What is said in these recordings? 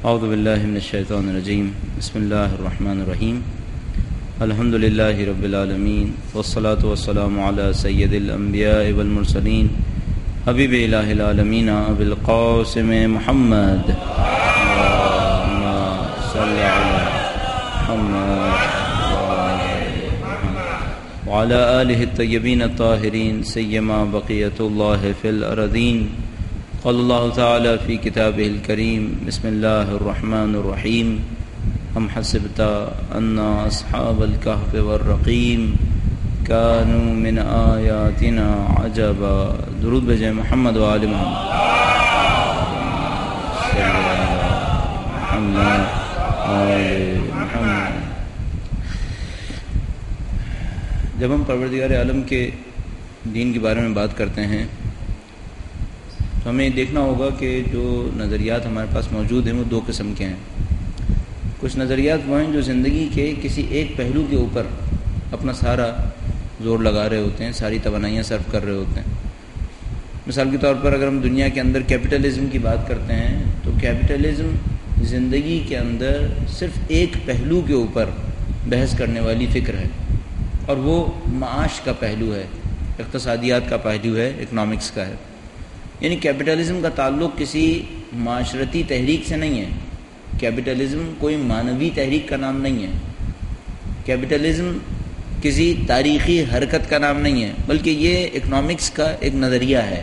اعوذ باللہ من الشیطان الرجیم بسم اللہ الرحمن الرحیم الحمد للہ رب العالمین والصلاة والسلام علی سید الانبیاء والمرسلین حبیب الہ العالمین ابی القاسم محمد اللہم صلی علی محمد وعلی آلہ الطیبین الطاہرین سیما بقیت اللہ فی الارضین قال اللہ تعالی فی کتابہ الکریم بسم اللہ الرحمن الرحیم ام حسبت ان اصحاب الکہف والرقیم کانوا من آیاتنا عجبا. درود بجائے محمد و آل محمد. جب ہم پروردگار عالم کے دین کے بارے میں بات کرتے ہیں تو ہمیں دیکھنا ہوگا کہ جو نظریات ہمارے پاس موجود ہیں وہ دو قسم کے ہیں. کچھ نظریات وہ ہیں جو زندگی کے کسی ایک پہلو کے اوپر اپنا سارا زور لگا رہے ہوتے ہیں، ساری توانائیاں صرف کر رہے ہوتے ہیں. مثال کے طور پر اگر ہم دنیا کے اندر کیپٹلزم کی بات کرتے ہیں تو کیپٹلزم زندگی کے اندر صرف ایک پہلو کے اوپر بحث کرنے والی فکر ہے، اور وہ معاش کا پہلو ہے، اقتصادیات کا پہلو ہے، اکنامکس کا ہے. یعنی کیپٹلزم کا تعلق کسی معاشرتی تحریک سے نہیں ہے. کیپٹلزم کوئی مانوی تحریک کا نام نہیں ہے. کیپٹلزم کسی تاریخی حرکت کا نام نہیں ہے، بلکہ یہ اکنامکس کا ایک نظریہ ہے.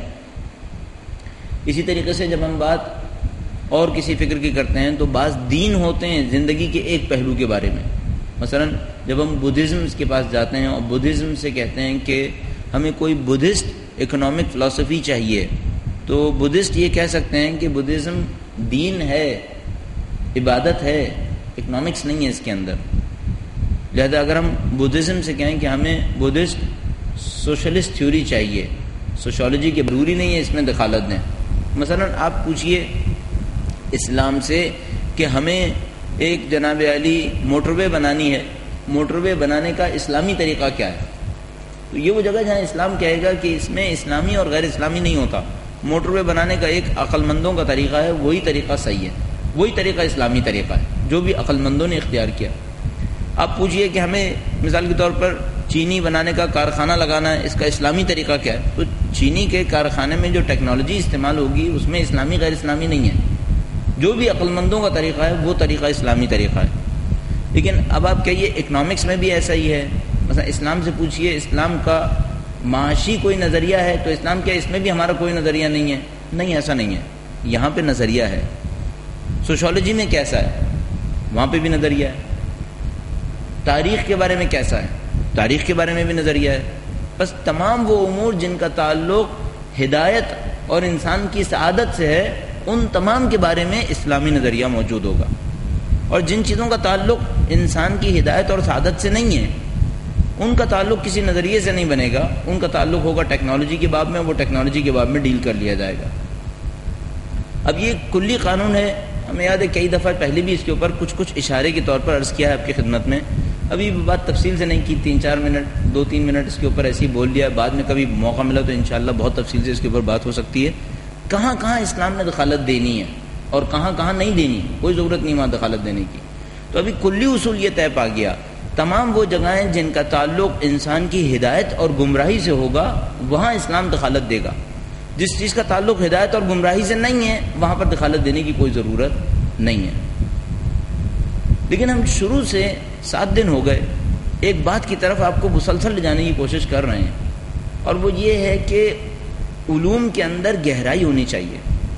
اسی طریقے سے جب ہم بات اور کسی فکر کی کرتے ہیں تو بعض دین ہوتے ہیں زندگی کے ایک پہلو کے بارے میں. مثلا جب ہم بدھزم کے پاس جاتے ہیں اور بدھزم سے کہتے ہیں کہ ہمیں کوئی بدھسٹ اکنامک فلسفی چاہیے، تو بدھسٹ یہ کہہ سکتے ہیں کہ بدھزم دین ہے، عبادت ہے، اکنامکس نہیں ہے اس کے اندر. لہذا اگر ہم بدھزم سے کہیں کہ ہمیں بدھسٹ سوشلسٹ تھیوری چاہیے، سوشالوجی کے ضروری نہیں ہے اس میں دخالت دیں. مثلا آپ پوچھئے اسلام سے کہ ہمیں ایک جناب علی موٹر وے بنانی ہے، موٹر وے بنانے کا اسلامی طریقہ کیا ہے؟ تو یہ وہ جگہ جہاں اسلام کہے گا کہ اس میں اسلامی اور غیر اسلامی نہیں ہوتا. موٹر وے بنانے کا ایک عقل مندوں کا طریقہ ہے، وہی طریقہ صحیح ہے، وہی طریقہ اسلامی طریقہ ہے جو بھی عقل مندوں نے اختیار کیا. آپ پوچھئے کہ ہمیں مثال کے طور پر چینی بنانے کا کارخانہ لگانا ہے، اس کا اسلامی طریقہ کیا ہے؟ تو چینی کے کارخانے میں جو ٹیکنالوجی استعمال ہوگی اس میں اسلامی غیر اسلامی نہیں ہے. جو بھی عقل مندوں کا طریقہ ہے وہ طریقہ اسلامی طریقہ ہے. لیکن اب آپ کہیے اکنامکس میں بھی ایسا ہی ہے. مثلا اسلام سے پوچھئے اسلام کا معاشی کوئی نظریہ ہے تو اسلام کیا اس میں بھی ہمارا کوئی نظریہ نہیں ہے؟ نہیں، ایسا نہیں ہے. یہاں پہ نظریہ ہے. سوشالوجی میں کیسا ہے؟ وہاں پہ بھی نظریہ ہے. تاریخ کے بارے میں کیسا ہے؟ تاریخ کے بارے میں بھی نظریہ ہے. بس تمام وہ امور جن کا تعلق ہدایت اور انسان کی سعادت سے ہے، ان تمام کے بارے میں اسلامی نظریہ موجود ہوگا. اور جن چیزوں کا تعلق انسان کی ہدایت اور سعادت سے نہیں ہے، ان کا تعلق کسی نظریے سے نہیں بنے گا. ان کا تعلق ہوگا ٹیکنالوجی کے باب میں، وہ ٹیکنالوجی کے باب میں ڈیل کر لیا جائے گا. اب یہ کلی قانون ہے. ہمیں یاد ہے کئی دفعہ پہلے بھی اس کے اوپر کچھ اشارے کے طور پر عرض کیا ہے آپ کی خدمت میں. ابھی بات تفصیل سے نہیں کی، 3-4 منٹ 2-3 منٹ اس کے اوپر ایسے ہی بول لیا. بعد میں کبھی موقع ملا تو انشاءاللہ بہت تفصیل سے اس کے اوپر بات ہو سکتی ہے. کہاں کہاں اسلام نے دخالت دینی ہے اور کہاں کہاں نہیں دینی، کوئی ضرورت نہیں وہاں دخالت دینے کی. تو ابھی کلی اصول یہ طے پا گیا، تمام وہ جگہیں جن کا تعلق انسان کی ہدایت اور گمراہی سے ہوگا وہاں اسلام دخالت دے گا. جس چیز کا تعلق ہدایت اور گمراہی سے نہیں ہے وہاں پر دخالت دینے کی کوئی ضرورت نہیں ہے. لیکن ہم شروع سے 7 دن ہو گئے ایک بات کی طرف آپ کو مسلسل لے جانے کی کوشش کر رہے ہیں، اور وہ یہ ہے کہ علوم کے اندر گہرائی ہونی چاہیے.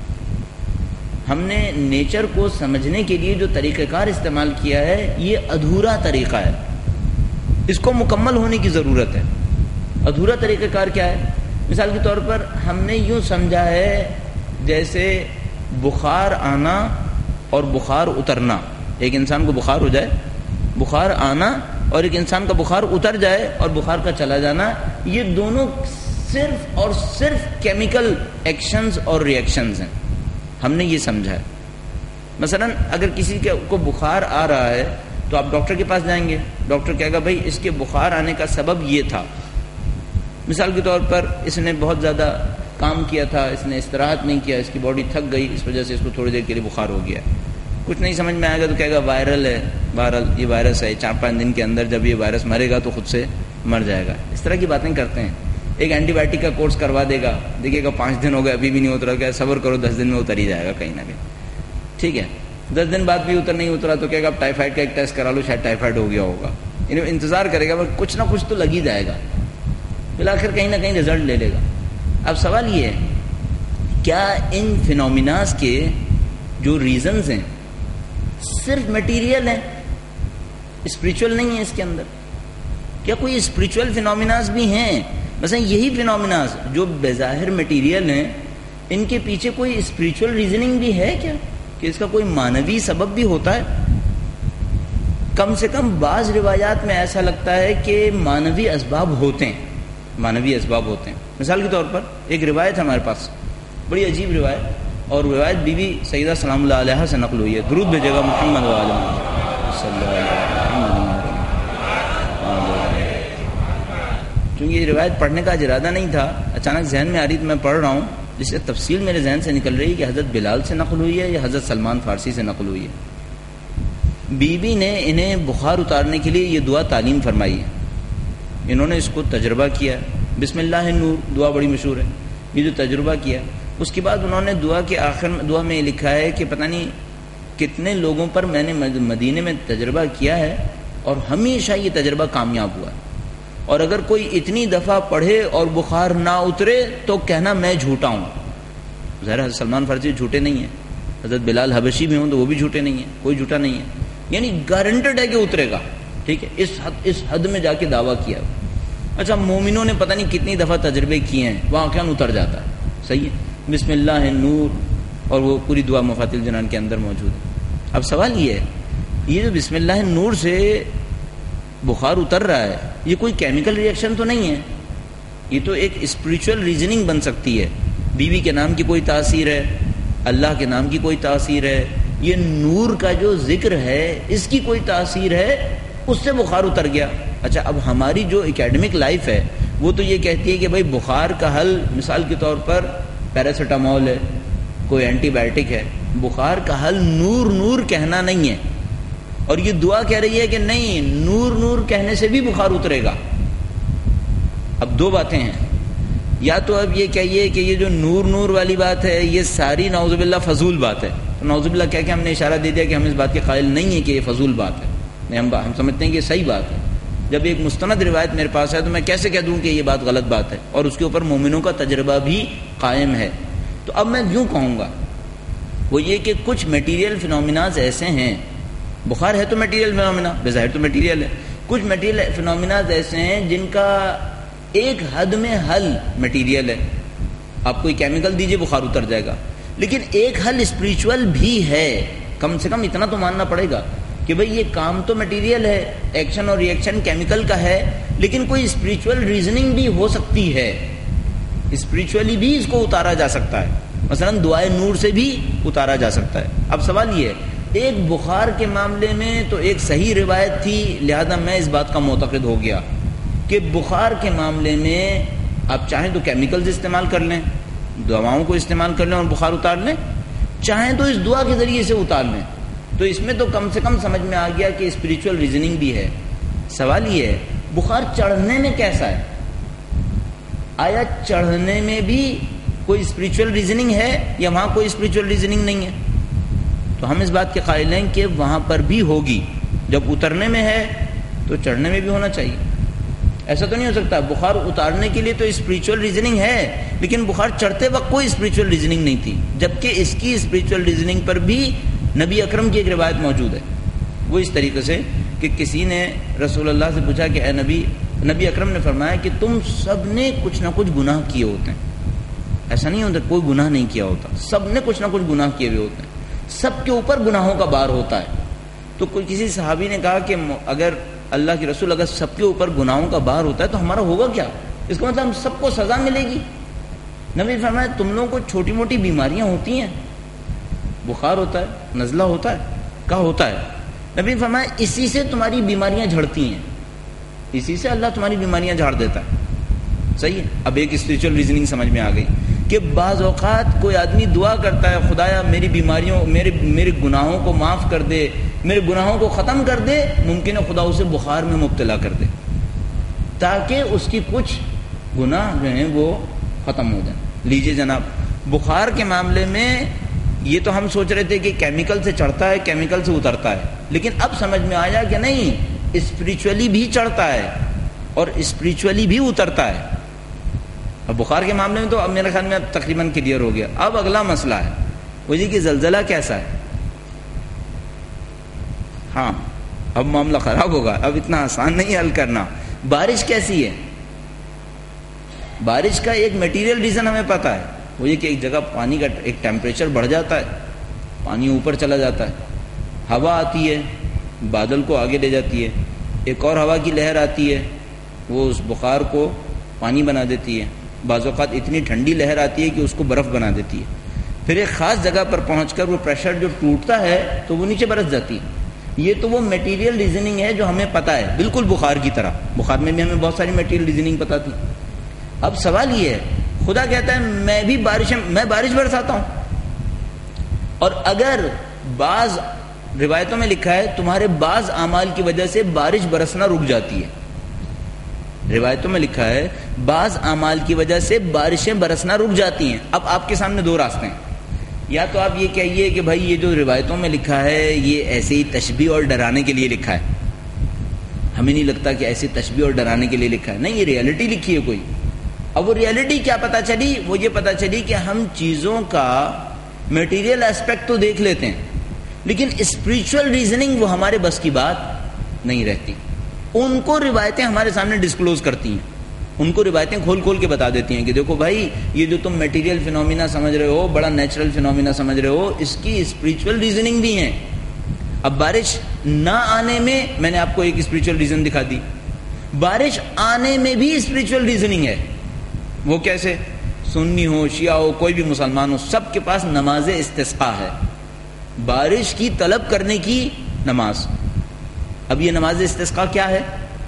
ہم نے نیچر کو سمجھنے کے لیے جو طریقہ کار استعمال کیا ہے یہ ادھورا طریقہ ہے، اس کو مکمل ہونے کی ضرورت ہے. ادھورا طریقہ کار کیا ہے؟ مثال کے طور پر ہم نے یوں سمجھا ہے جیسے بخار آنا اور بخار اترنا. ایک انسان کو بخار ہو جائے، بخار آنا، اور ایک انسان کا بخار اتر جائے اور بخار کا چلا جانا، یہ دونوں صرف اور صرف کیمیکل ایکشنز اور ریئیکشنز ہیں. ہم نے یہ سمجھا ہے. مثلا اگر کسی کو بخار آ رہا ہے تو آپ ڈاکٹر کے پاس جائیں گے، ڈاکٹر کہے گا بھائی اس کے بخار آنے کا سبب یہ تھا. مثال کے طور پر اس نے بہت زیادہ کام کیا تھا، اس نے استراحت نہیں کیا، اس کی باڈی تھک گئی، اس وجہ سے اس کو تھوڑی دیر کے لیے بخار ہو گیا. کچھ نہیں سمجھ میں آئے گا تو کہے گا وائرل ہے، بہرحال یہ وائرس ہے، 4-5 دن کے اندر جب یہ وائرس مرے گا تو خود سے مر جائے گا. اس طرح کی باتیں کرتے ہیں. ایک اینٹی بائیوٹک کا کورس کروا دے گا، دیکھیے گا 5 دن ہو گئے ابھی بھی نہیں اترا، کہ صبر کرو 10 دن میں اتر ہی جائے گا کہیں نہ کہیں. ٹھیک ہے، 10 دن بعد بھی نہیں اترا تو کہے گا اب ٹائیفائڈ کا ایک ٹیسٹ کرا لو، شاید ٹائیفائڈ ہو گیا ہوگا. انتظار کرے گا، کچھ نہ کچھ تو لگ ہی جائے گا، بالآخر کہیں نہ کہیں رزلٹ لے لے گا. اب سوال یہ ہے کیا ان فینومیناز کے جو ریزنز ہیں صرف میٹیریل ہیں، اسپریچول نہیں ہے اس کے اندر؟ کیا کوئی اسپریچول فینومیناز بھی ہیں؟ مثلا یہی فینومیناز جو بظاہر میٹیریل ہیں ان کے پیچھے کوئی اسپریچول ریزننگ بھی ہے کیا، کہ اس کا کوئی معنوی سبب بھی ہوتا ہے؟ کم سے کم بعض روایات میں ایسا لگتا ہے کہ معنوی اسباب ہوتے ہیں، معنوی اسباب ہوتے ہیں. مثال کے طور پر ایک روایت ہے ہمارے پاس، بڑی عجیب روایت، اور روایت بی بی سیدہ سلام اللہ علیہ سے نقل ہوئی ہے. درود بھیجے گا محمد وعلیہ صلی اللہ علیہ وسلم. چونکہ یہ روایت پڑھنے کا ارادہ نہیں تھا، اچانک ذہن میں آ رہی تو میں پڑھ رہا ہوں، جس سے تفصیل میرے ذہن سے نکل رہی ہے کہ حضرت بلال سے نقل ہوئی ہے یا حضرت سلمان فارسی سے نقل ہوئی ہے. بی بی نے انہیں بخار اتارنے کے لیے یہ دعا تعلیم فرمائی ہے. انہوں نے اس کو تجربہ کیا، بسم اللہ نور دعا بڑی مشہور ہے، یہ جو تجربہ کیا، اس کے بعد انہوں نے دعا کے آخر میں دعا میں یہ لکھا ہے کہ پتہ نہیں کتنے لوگوں پر میں نے مدینے میں تجربہ کیا ہے اور ہمیشہ یہ تجربہ کامیاب ہوا ہے، اور اگر کوئی اتنی دفعہ پڑھے اور بخار نہ اترے تو کہنا میں جھوٹا ہوں. ظاہر حضرت سلمان فارسی جھوٹے نہیں ہیں، حضرت بلال حبشی بھی ہوں تو وہ بھی جھوٹے نہیں ہیں، کوئی جھوٹا نہیں ہے، یعنی گارنٹڈ ہے کہ اترے گا. ٹھیک ہے، اس حد میں جا کے دعویٰ کیا. اچھا، مومنوں نے پتہ نہیں کتنی دفعہ تجربے کیے ہیں، واقعاً اتر جاتا ہے. صحیح ہے، بسم اللہ نور، اور وہ پوری دعا مفاتیح الجنان کے اندر موجود ہے. اب سوال یہ ہے، یہ جو بسم اللہ نور سے بخار اتر رہا ہے، یہ کوئی کیمیکل ری ایکشن تو نہیں ہے، یہ تو ایک اسپریچول ریزننگ بن سکتی ہے. بیوی کے نام کی کوئی تاثیر ہے، اللہ کے نام کی کوئی تاثیر ہے، یہ نور کا جو ذکر ہے اس کی کوئی تاثیر ہے، اس سے بخار اتر گیا. اچھا، اب ہماری جو اکیڈمک لائف ہے وہ تو یہ کہتی ہے کہ بھائی بخار کا حل مثال کے طور پر پیراسیٹامول ہے، کوئی اینٹی بائیوٹک ہے. بخار کا حل نور نور کہنا نہیں ہے، اور یہ دعا کہہ رہی ہے کہ نہیں، نور نور کہنے سے بھی بخار اترے گا. اب دو باتیں ہیں، یا تو اب یہ کہیے کہ یہ جو نور نور والی بات ہے یہ ساری نعوذ باللہ فضول بات ہے، تو نعوذ باللہ کہہ کے ہم نے اشارہ دے دیا کہ ہم اس بات کے قائل نہیں ہیں کہ یہ فضول بات ہے، نہیں، ہم سمجھتے ہیں کہ یہ صحیح بات ہے. جب ایک مستند روایت میرے پاس ہے تو میں کیسے کہہ دوں کہ یہ بات غلط بات ہے، اور اس کے اوپر مومنوں کا تجربہ بھی قائم ہے. تو اب میں یوں کہوں گا، وہ یہ کہ کچھ میٹیریل فینومیناز ایسے ہیں، بخار ہے تو میٹیریل فینومینا، بظاہر تو میٹیریل ہے، کچھ میٹیریل فینومیناز ایسے ہیں جن کا ایک حد میں حل میٹیریل ہے. آپ کوئی کیمیکل دیجئے بخار اتر جائے گا، لیکن ایک حل اسپریچول بھی ہے. کم سے کم اتنا تو ماننا پڑے گا کہ بھئی یہ کام تو میٹیریل ہے، ایکشن اور ری ایکشن کیمیکل کا ہے، لیکن کوئی اسپریچول ریزننگ بھی ہو سکتی ہے، اسپریچولی بھی اس کو اتارا جا سکتا ہے. مثلا دعائے نور سے بھی اتارا جا سکتا ہے. اب سوال یہ ہے، ایک بخار کے معاملے میں تو ایک صحیح روایت تھی، لہذا میں اس بات کا معتقد ہو گیا کہ بخار کے معاملے میں آپ چاہیں تو کیمیکلز استعمال کر لیں، دواؤں کو استعمال کر لیں اور بخار اتار لیں، چاہیں تو اس دعا کے ذریعے سے اتار لیں. تو اس میں تو کم سے کم سمجھ میں آ گیا کہ اسپریچول ریزننگ بھی ہے. سوال یہ ہے، بخار چڑھنے میں کیسا ہے؟ آیا چڑھنے میں بھی کوئی اسپریچول ریزننگ ہے یا وہاں کوئی اسپریچول ریزننگ نہیں ہے؟ تو ہم اس بات کے قائل ہیں کہ وہاں پر بھی ہوگی. جب اترنے میں ہے تو چڑھنے میں بھی ہونا چاہیے. ایسا تو نہیں ہو سکتا بخار اتارنے کے لیے تو اسپریچول ریزننگ ہے لیکن بخار چڑھتے وقت کوئی اسپریچول ریزننگ نہیں تھی، جبکہ اس کی اسپریچول ریزننگ پر بھی نبی اکرم کی ایک روایت موجود ہے. وہ اس طریقے سے کہ کسی نے رسول اللہ سے پوچھا کہ اے نبی اکرم نے فرمایا کہ تم سب نے کچھ نہ کچھ گناہ کیے ہوتے ہیں. ایسا نہیں ہوتا کوئی گناہ نہیں کیا ہوتا، سب نے کچھ نہ کچھ گناہ کیے ہوئے ہوتے ہیں، سب کے اوپر گناہوں کا بار ہوتا ہے. تو کوئی کسی صحابی نے کہا کہ اگر اللہ کے رسول اگر سب کے اوپر گناہوں کا بار ہوتا ہے تو ہمارا ہوگا کیا؟ اس کا مطلب ہم سب کو سزا ملے گی. نبی فرمایا تم لوگوں کو چھوٹی موٹی بیماریاں ہوتی ہیں، بخار ہوتا ہے، نزلہ ہوتا ہے، کہا ہوتا ہے. نبی فرمایا اسی سے تمہاری بیماریاں جھڑتی ہیں، اسی سے اللہ تمہاری بیماریاں جھاڑ دیتا ہے. صحیح ہے. اب ایک اسپریچول ریزننگ سمجھ میں آ گئی کہ بعض اوقات کوئی آدمی دعا کرتا ہے خدایا میری بیماریوں میرے گناہوں کو معاف کر دے، میرے گناہوں کو ختم کر دے، ممکن ہے خدا اسے بخار میں مبتلا کر دے تاکہ اس کی کچھ گناہ جو ہیں وہ ختم ہو جائیں۔ لیجئے جناب، بخار کے معاملے میں یہ تو ہم سوچ رہے تھے کہ کیمیکل سے چڑھتا ہے کیمیکل سے اترتا ہے، لیکن اب سمجھ میں آیا کہ نہیں، اسپریچولی بھی چڑھتا ہے اور اسپریچولی بھی اترتا ہے۔ اب بخار کے معاملے میں تو اب میرے خیال میں اب تقریباً کلیئر ہو گیا۔ اب اگلا مسئلہ ہے وہ جی کہ زلزلہ کیسا ہے۔ ہاں اب معاملہ خراب ہوگا، اب اتنا آسان نہیں حل کرنا۔ بارش کیسی ہے؟ بارش کا ایک میٹیریل ریزن ہمیں پتہ ہے، وہ یہ کہ ایک جگہ پانی کا ایک ٹیمپریچر بڑھ جاتا ہے، پانی اوپر چلا جاتا ہے، ہوا آتی ہے بادل کو آگے لے جاتی ہے، ایک اور ہوا کی لہر آتی ہے وہ اس بخار کو پانی بنا دیتی ہے، بعض اوقات اتنی ٹھنڈی لہر آتی ہے کہ اس کو برف بنا دیتی ہے، پھر ایک خاص جگہ پر پہنچ کر وہ پریشر جو ٹوٹتا ہے تو وہ نیچے برس جاتی ہے۔ یہ تو وہ میٹیریل ریزننگ ہے جو ہمیں پتہ ہے، بالکل بخار کی طرح۔ بخار میں بھی ہمیں بہت ساری میٹیریل ریزننگ پتہ تھی۔ اب سوال یہ ہے، خدا کہتا ہے میں بارش برساتا ہوں، اور اگر بعض روایتوں میں لکھا ہے تمہارے بعض اعمال کی وجہ سے بارش برسنا رک جاتی ہے، روایتوں میں لکھا ہے بعض اعمال کی وجہ سے بارشیں برسنا رک جاتی ہیں۔ اب آپ کے سامنے دو راستے ہیں، یا تو آپ یہ کہیے کہ بھائی یہ جو روایتوں میں لکھا ہے یہ ایسے ہی تشبیہ اور ڈرانے کے لیے لکھا ہے، ہمیں نہیں لگتا کہ ایسے تشبیہ اور ڈرانے کے لیے لکھا ہے، نہیں، یہ ریئلٹی لکھی ہے کوئی۔ اب وہ ریئلٹی کیا پتہ چلی؟ وہ یہ پتہ چلی کہ ہم چیزوں کا میٹیریل اسپیکٹ تو دیکھ لیتے ہیں، لیکن اسپریچول ریزننگ وہ ہمارے بس کی بات نہیں رہتی۔ ان کو روایتیں ہمارے سامنے ڈسکلوز کرتی ہیں، ان کو روایتیں کھول کھول کے بتا دیتی ہیں کہ دیکھو بھائی یہ جو تم میٹیریل فینومینا سمجھ رہے ہو، بڑا نیچرل فینومینا سمجھ رہے ہو، اس کی اسپریچول ریزننگ بھی ہیں۔ اب بارش نہ آنے میں نے آپ کو ایک اسپریچول ریزن دکھا دی، بارش آنے میں بھی اسپریچول ریزننگ ہے۔ وہ کیسے؟ سنی ہو شیعہ ہو کوئی بھی مسلمان ہو، سب کے پاس نماز استسقاء ہے، بارش کی طلب کرنے کی نماز۔ اب یہ نماز استسقاء کیا ہے؟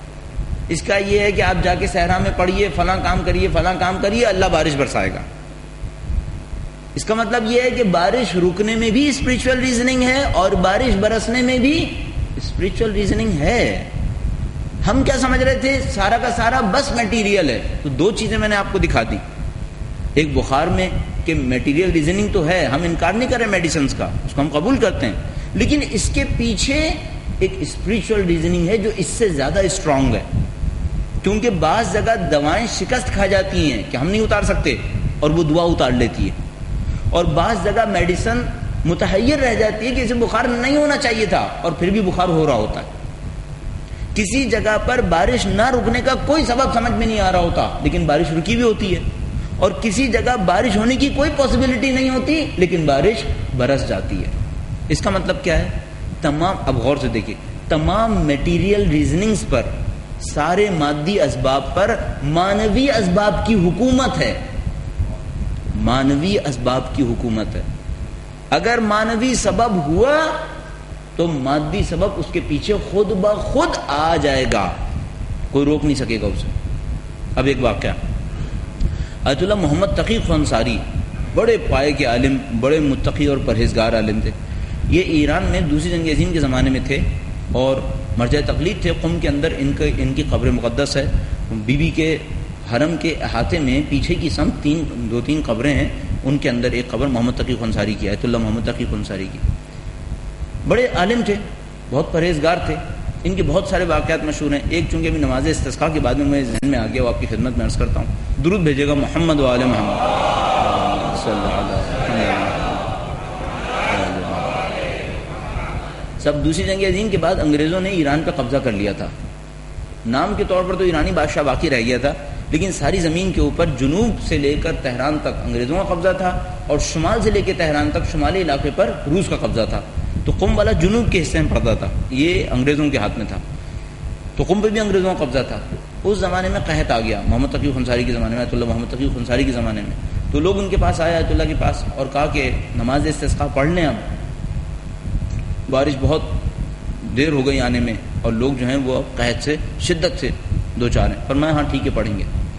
اس کا یہ ہے کہ آپ جا کے صحرا میں پڑھیے، فلاں کام کریے، فلاں کام کریے، اللہ بارش برسائے گا۔ اس کا مطلب یہ ہے کہ بارش رکنے میں بھی اسپریچول ریزننگ ہے اور بارش برسنے میں بھی اسپریچول ریزننگ ہے۔ ہم کیا سمجھ رہے تھے؟ سارا کا سارا بس میٹیریل ہے۔ تو دو چیزیں میں نے آپ کو دکھا دی، ایک بخار میں کہ میٹیریل ریزننگ تو ہے، ہم انکار نہیں کر رہے میڈیسنز کا، اس کو ہم قبول کرتے ہیں، لیکن اس کے پیچھے ایک اسپریچول ریزننگ ہے جو اس سے زیادہ اسٹرانگ ہے، کیونکہ بعض جگہ دوائیں شکست کھا جاتی ہیں کہ ہم نہیں اتار سکتے اور وہ دعا اتار لیتی ہے، اور بعض جگہ میڈیسن متحیر رہ جاتی ہے کہ اسے بخار نہیں ہونا چاہیے تھا اور پھر بھی بخار ہو رہا ہوتا ہے۔ کسی جگہ پر بارش نہ رکنے کا کوئی سبب سمجھ میں نہیں آ رہا ہوتا لیکن بارش رکی ہوئی ہوتی ہے، اور کسی جگہ بارش ہونے کی کوئی پاسبلٹی نہیں ہوتی لیکن بارش برس جاتی ہے۔ اس کا مطلب کیا ہے؟ تمام، اب غور سے دیکھیے، تمام میٹیریل ریزننگز پر، سارے مادی اسباب پر مانوی اسباب کی حکومت ہے، مانوی اسباب کی حکومت ہے۔ اگر مانوی سبب ہوا تو مادی سبب اس کے پیچھے خود بخود آ جائے گا، کوئی روک نہیں سکے گا اسے۔ اب ایک واقعہ، آیت اللہ محمد تقی انصاری بڑے پائے کے عالم، بڑے متقی اور پرہیزگار عالم تھے۔ یہ ایران میں دوسری جنگ عظیم کے زمانے میں تھے اور مرجع تقلید تھے۔ قم کے اندر ان کی قبر مقدس ہے، بی بی کے حرم کے احاطے میں پیچھے کی سمت دو تین قبریں ہیں، ان کے اندر ایک قبر محمد تقی انصاری کی، آیت اللہ محمد تقی انصاری کی۔ بڑے عالم تھے، بہت پرہیزگار تھے، ان کے بہت سارے واقعات مشہور ہیں۔ ایک چونکہ ابھی نماز استسقاء کے بعد میں مجھے ذہن میں آ گیا، وہ آپ کی خدمت میں عرض کرتا ہوں۔ درود بھیجے گا محمد و آل محمد صلی اللہ علیہ وسلم۔ سب دوسری جنگ عظیم کے بعد انگریزوں نے ایران پہ قبضہ کر لیا تھا۔ نام کے طور پر تو ایرانی بادشاہ باقی رہ گیا تھا، لیکن ساری زمین کے اوپر جنوب سے لے کر تہران تک انگریزوں کا قبضہ تھا، اور شمال سے لے کے تہران تک شمالی علاقے پر روس کا قبضہ تھا۔ تو قم والا جنوب کے حصے میں پڑتا تھا، یہ انگریزوں کے ہاتھ میں تھا، تو قم پہ بھی انگریزوں کا قبضہ تھا۔ اس زمانے میں قحط آ گیا، محمد تقی انصاری کے زمانے میں، آیت اللہ محمد تقی انصاری کے زمانے میں۔ تو لوگ ان کے پاس آئے، آیت اللہ کے پاس، اور کہا کہ نماز استسقاء پڑھ لیں، اب بارش بہت دیر ہو گئی آنے میں اور لوگ جو ہیں وہ قحط سے شدت سے دو چار ہیں۔ فرمایا ہاں ٹھیک ہے پڑھیں گے۔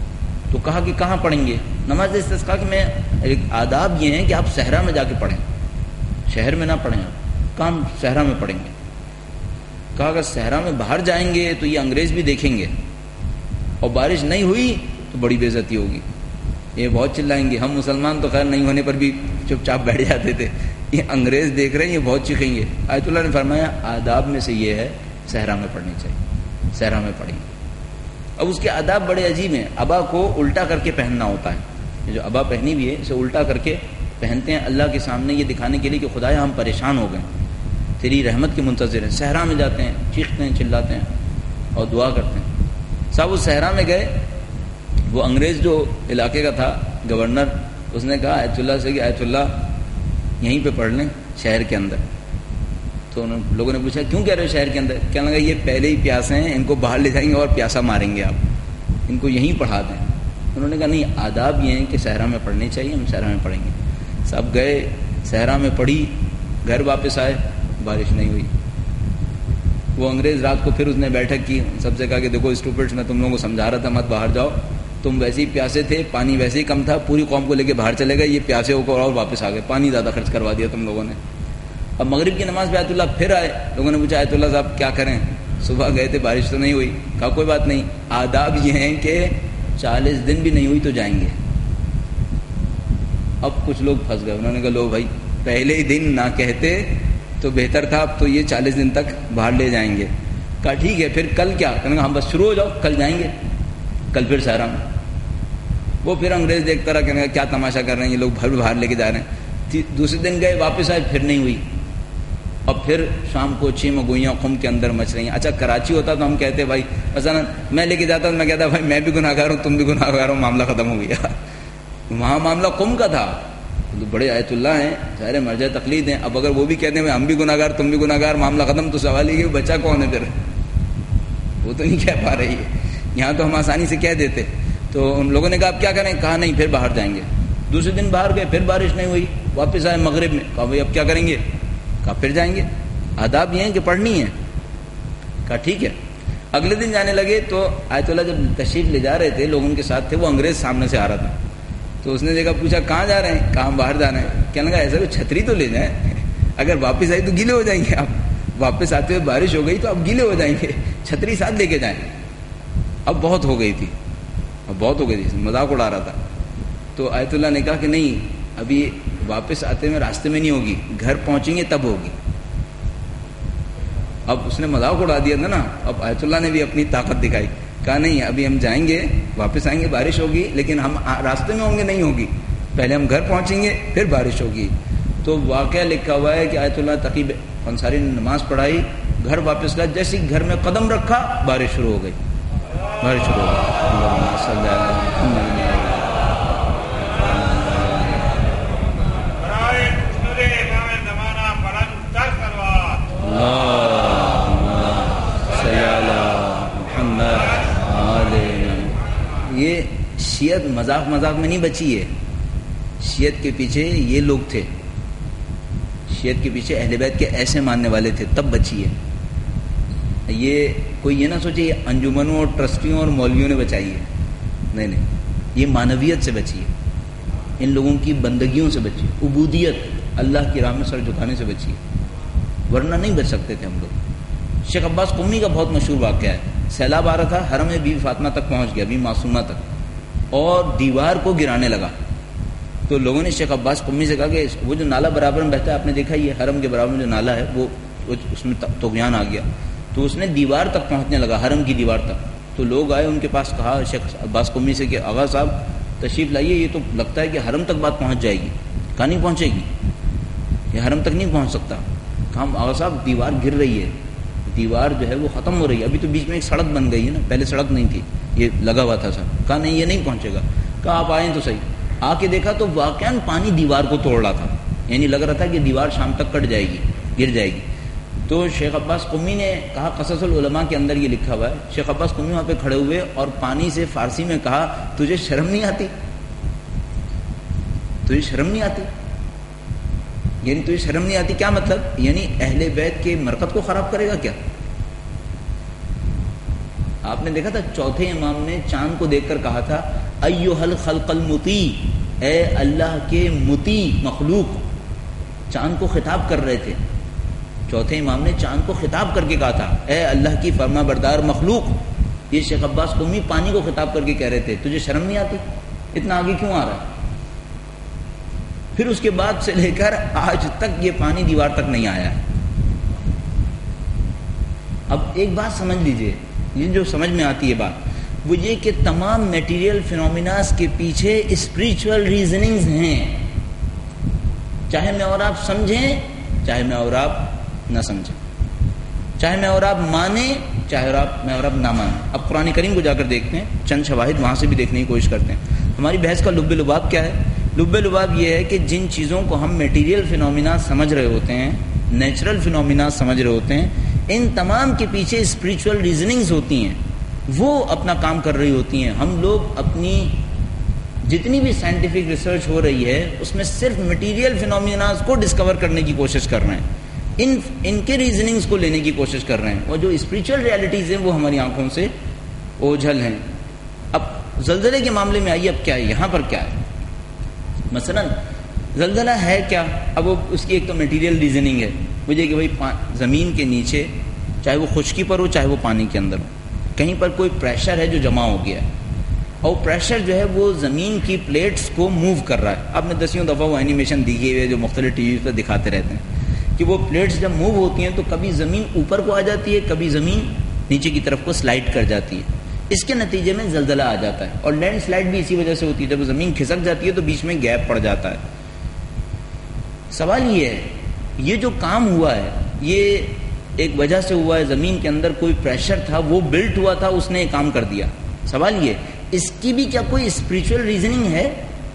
تو کہا کہ کہاں پڑھیں گے نماز استسقاء؟ کہ میں ایک آداب یہ ہیں کہ آپ صحرا میں جا کے پڑھیں، شہر میں نہ پڑھیں، آپ کہاں صحرا میں پڑھیں گے؟ کہا اگر صحرا میں باہر جائیں گے تو یہ انگریز بھی دیکھیں گے، اور بارش نہیں ہوئی تو بڑی بے عزتی ہوگی، یہ بہت چلائیں گے۔ ہم مسلمان تو خیر نہیں ہونے پر بھی چپ چاپ بیٹھ جاتے تھے، یہ انگریز دیکھ رہے ہیں، یہ بہت چیخیں گے۔ آیت اللہ نے فرمایا آداب میں سے یہ ہے صحرا میں پڑھنی چاہیے، صحرا میں پڑھیں گے۔ اب اس کے آداب بڑے عجیب ہیں، ابا کو الٹا کر کے پہننا ہوتا ہے، یہ جو ابا پہنی بھی ہے اسے الٹا کر کے پہنتے ہیں اللہ کے سامنے یہ دکھانے کے لیے کہ خدایا ہم پریشان ہو گئے، تیری رحمت کے منتظر ہیں۔ صحرا میں جاتے ہیں، چیختے ہیں، چلاتے ہیں اور دعا کرتے ہیں۔ صاحب وہ صحرا میں گئے، وہ انگریز جو علاقے کا تھا گورنر، اس نے کہا آیت اللہ سے کہ آیت اللہ یہیں پہ پڑھ لیں شہر کے اندر۔ تو لوگوں نے پوچھا کیوں کہہ رہے ہو شہر کے اندر؟ کہنے لگا یہ پہلے ہی پیاسے ہیں، ان کو باہر لے جائیں گے اور پیاسا ماریں گے، آپ ان کو یہیں پڑھا دیں۔ انہوں نے کہا نہیں، آداب یہ ہیں کہ صحرا میں پڑھنی چاہیے، ہم صحرا میں پڑھیں گے۔ سب گئے صحرا میں پڑھی، گھر واپس آئے، بارش نہیں ہوئی۔ وہ انگریز رات کو پھر اس نے بیٹھک کی، سب سے کہا کہ دیکھو اسٹوپڈس، میں تم لوگوں کو سمجھا رہا تھا مت باہر جاؤ، تم ویسے ہی پیاسے تھے، پانی ویسے ہی کم تھا، پوری قوم کو لے کے باہر چلے گئے، یہ پیاسے ہو کر اور واپس آ گئے، پانی زیادہ خرچ کروا دیا تم لوگوں نے۔ اب مغرب کی نماز پہ آیت اللہ پھر آئے، لوگوں نے پوچھا آیت اللہ صاحب کیا کریں؟ صبح گئے تھے بارش تو نہیں ہوئی۔ کہا کوئی بات نہیں، آداب یہ ہیں کہ 40 دن بھی نہیں ہوئی تو جائیں گے۔ اب کچھ لوگ پھنس گئے، انہوں نے کہا لو بھائی پہلے ہی دن نہ کہتے تو بہتر تھا، اب تو یہ 40 دن تک باہر لے جائیں گے۔ کہا ٹھیک ہے پھر کل کیا؟ کہنے ہم بس شروع ہو جاؤ، کل جائیں گے، کل پھر صحرا میں۔ وہ پھر انگریز دیکھتا رہا، کہنے کیا تماشا کر رہے ہیں یہ لوگ، باہر لے کے جا رہے ہیں۔ دوسرے دن گئے، واپس آئے، پھر نہیں ہوئی۔ اب پھر شام کو چیم گوئیاں خم کے اندر مچ رہی ہیں۔ اچھا کراچی ہوتا تو ہم کہتے بھائی، مثلا میں لے کے جاتا تو میں کہتا بھائی میں بھی گناہ گار ہوں، تم بھی گناہ گار ہو، معاملہ ختم ہو گیا۔ وہاں معاملہ قم کا تھا، تو بڑے آیت اللہ ہیں، ظاہر مرجع تقلید ہیں۔ اب اگر وہ بھی کہتے ہیں ہم بھی گناہ گار تم بھی گناہ گار، معاملہ ختم، تو سوال یہ کہ بچہ کون ہے پھر؟ وہ تو نہیں کہہ پا رہی ہے، یہاں تو ہم آسانی سے کہہ دیتے۔ تو ان لوگوں نے کہا اب کیا کریں؟ کہا نہیں پھر باہر جائیں گے۔ دوسرے دن باہر گئے، پھر بارش نہیں ہوئی، واپس آئے مغرب میں، کہا بھائی اب کیا کریں گے؟ کہا پھر جائیں گے، آداب یہ ہیں کہ پڑھنی ہے۔ کہا ٹھیک ہے۔ اگلے دن جانے لگے تو آیت اللہ جب تشریف لے جا رہے تھے، لوگ ان کے ساتھ تھے، وہ انگریز سامنے سے آ رہا تھا، تو اس نے دیکھا، پوچھا کہاں جا رہے ہیں؟ کہاں باہر جانا ہے۔ کہنے لگا ایسا کوئی چھتری تو لے جائیں، اگر واپس آئی تو گیلے ہو جائیں گے آپ، واپس آتے ہوئے بارش ہو گئی تو آپ گیلے ہو جائیں گے، چھتری ساتھ لے کے جائیں۔ اب بہت ہو گئی تھی، مذاق اڑا رہا تھا۔ تو آیت اللہ نے کہا کہ نہیں، ابھی واپس آتے میں راستے میں نہیں ہوگی، گھر پہنچیں گے تب ہوگی۔ اب اس نے مذاق اڑا دیا تھا نا، اب آیت اللہ نے بھی اپنی طاقت دکھائی، کہا نہیں ابھی ہم جائیں گے، واپس آئیں گے بارش ہوگی، لیکن ہم راستے میں ہوں گے نہیں ہوگی، پہلے ہم گھر پہنچیں گے پھر بارش ہوگی۔ تو واقعہ لکھا ہوا ہے کہ آیت اللہ تقی انصاری نے نماز پڑھائی، گھر واپس گیا، جیسے گھر میں قدم رکھا بارش شروع ہو گئی، بارش شروع ہو گئی۔ اللہم صلی علی محمد۔ یہ شیعت مذاق میں نہیں بچی ہے، شیعت کے پیچھے یہ لوگ تھے، شیعت کے پیچھے اہل بیت کے ایسے ماننے والے تھے، تب بچی ہے۔ یہ کوئی یہ نہ سوچے یہ انجمنوں اور ٹرسٹیوں اور مولویوں نے بچائی ہے، نہیں، یہ معنویت سے بچی ہے، ان لوگوں کی بندگیوں سے بچی ہے، عبودیت، اللہ کی راہ میں سر جھکانے سے بچی ہے، ورنہ نہیں بچ سکتے تھے ہم لوگ۔ شیخ عباس قمی کا بہت مشہور واقعہ ہے، سیلاب آ رہا تھا، حرم بی بی فاطمہ تک پہنچ گیا، بی معصومہ تک، اور دیوار کو گرانے لگا۔ تو لوگوں نے شیخ عباس قمی سے کہا کہ وہ جو نالا برابر میں بہتا ہے، آپ نے دیکھا یہ حرم کے برابر میں جو نالا ہے وہ اس میں طغیان آ گیا، تو اس نے دیوار تک پہنچنے لگا، حرم کی دیوار تک۔ تو لوگ آئے ان کے پاس، کہا شیخ عباس قمی سے کہ آغا صاحب تشریف لائیے، یہ تو لگتا ہے کہ حرم تک بات پہنچ جائے گی۔ کہاں نہیں پہنچے گی، یہ حرم تک نہیں پہنچ سکتا۔ کہا آغا صاحب دیوار گر رہی ہے، دیوار جو ہے وہ ختم ہو رہی ہے، ابھی تو بیچ میں ایک سڑک بن گئی ہے نا، پہلے سڑک نہیں تھی، یہ لگا ہوا تھا سب۔ کہا نہیں یہ نہیں پہنچے گا۔ کہا آپ آئیں تو صحیح۔ آ کے دیکھا تو واقعاً پانی دیوار کو توڑ رہا تھا، یعنی لگ رہا تھا کہ دیوار شام تک کٹ جائے گی، گر جائے گی۔ تو شیخ عباس قمی نے کہا، قصص العلماء کے اندر یہ لکھا ہوا ہے، شیخ عباس قمی وہاں پہ کھڑے ہوئے اور پانی سے فارسی میں کہا تجھے شرم نہیں آتی، تجھے شرم نہیں آتی، یعنی تجھے شرم نہیں آتی کیا مطلب؟ یعنی اہل بیت کے مرکز کو خراب کرے گا کیا؟ آپ نے دیکھا تھا چوتھے امام نے چاند کو دیکھ کر کہا تھا ایھا الخلق المطیع، اے اللہ کے مطیع مخلوق. چاند کو خطاب کر رہے تھے، چوتھے امام نے چاند کو خطاب کر کے کہا تھا اے اللہ کی فرما بردار مخلوق. یہ شیخ عباس قمی پانی کو خطاب کر کے کہہ رہے تھے تجھے شرم نہیں آتی؟ اتنا آگے کیوں آ رہا ہے؟ پھر اس کے بعد سے لے کر آج تک یہ پانی دیوار تک نہیں آیا ہے. اب ایک بات سمجھ لیجئے، یہ جو سمجھ میں آتی ہے بات وہ یہ کہ تمام میٹیریل فینومیناز کے پیچھے اسپریچول ریزننگز ہیں، چاہے میں اور آپ سمجھیں، چاہے میں اور آپ نہ سمجھیں، چاہے میں اور آپ مانیں، چاہے میں اور آپ نہ مانیں. اب قرآن کریم کو جا کر دیکھتے ہیں، چند شواہد وہاں سے بھی دیکھنے کی کوشش کرتے ہیں. ہماری بحث کا لب لباب کیا ہے؟ لب لباب یہ ہے کہ جن چیزوں کو ہم میٹیریل فینومینا سمجھ رہے ہوتے ہیں، نیچرل فینومینا سمجھ رہے ہوتے ہیں، ان تمام کے پیچھے اسپریچول ریزننگز ہوتی ہیں، وہ اپنا کام کر رہی ہوتی ہیں. ہم لوگ اپنی جتنی بھی سائنٹیفک ریسرچ ہو رہی ہے اس میں صرف میٹیریل فینومیناز کو ڈسکور کرنے کی کوشش کر رہے ہیں، ان کے ریزننگز کو لینے کی کوشش کر رہے ہیں، اور جو اسپریچول ریالٹیز ہیں وہ ہماری آنکھوں سے اوجھل ہیں. اب زلزلے کے معاملے میں آئیے، اب کیا ہے یہاں پر؟ کیا ہے مثلا زلزلہ ہے کیا؟ اب وہ اس کی ایک تو میٹیریل ریزننگ ہے، مجھے کہ بھائی زمین کے نیچے چاہے وہ خشکی پر ہو چاہے وہ پانی کے اندر ہو، کہیں پر کوئی پریشر ہے جو جمع ہو گیا ہے، اور پریشر جو ہے وہ زمین کی پلیٹس کو موو کر رہا ہے. آپ نے دسیوں دفعہ وہ اینیمیشن دیکھے ہوئے جو مختلف ٹی وی پہ دکھاتے رہتے ہیں کہ وہ پلیٹس جب موو ہوتی ہیں تو کبھی زمین اوپر کو آ جاتی ہے، کبھی زمین نیچے کی طرف کو سلائڈ کر جاتی ہے. اس کے نتیجے میں زلزلہ آ جاتا ہے، اور لینڈ سلائڈ بھی اسی وجہ سے ہوتی ہے، جب زمین کھسک جاتی ہے تو بیچ میں گیپ پڑ جاتا ہے. سوال یہ ہے یہ جو کام ہوا ہے یہ ایک وجہ سے ہوا ہے، زمین کے اندر کوئی پریشر تھا وہ بلٹ ہوا تھا، اس نے یہ کام کر دیا. سوال یہ اس کی بھی کیا کوئی اسپریچول ریزننگ ہے؟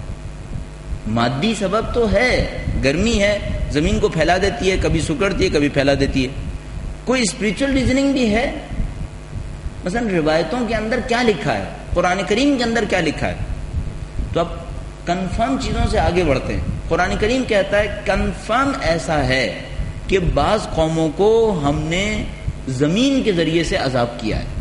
مادی سبب تو ہے، گرمی ہے زمین کو پھیلا دیتی ہے، کبھی سکڑتی ہے کبھی پھیلا دیتی ہے. کوئی اسپریچول ریزننگ بھی ہے؟ مثلا روایتوں کے اندر کیا لکھا ہے، قرآن کریم کے اندر کیا لکھا ہے؟ تو اب کنفرم چیزوں سے آگے بڑھتے ہیں. قرآن کریم کہتا ہے کنفرم ایسا ہے کہ بعض قوموں کو ہم نے زمین کے ذریعے سے عذاب کیا ہے.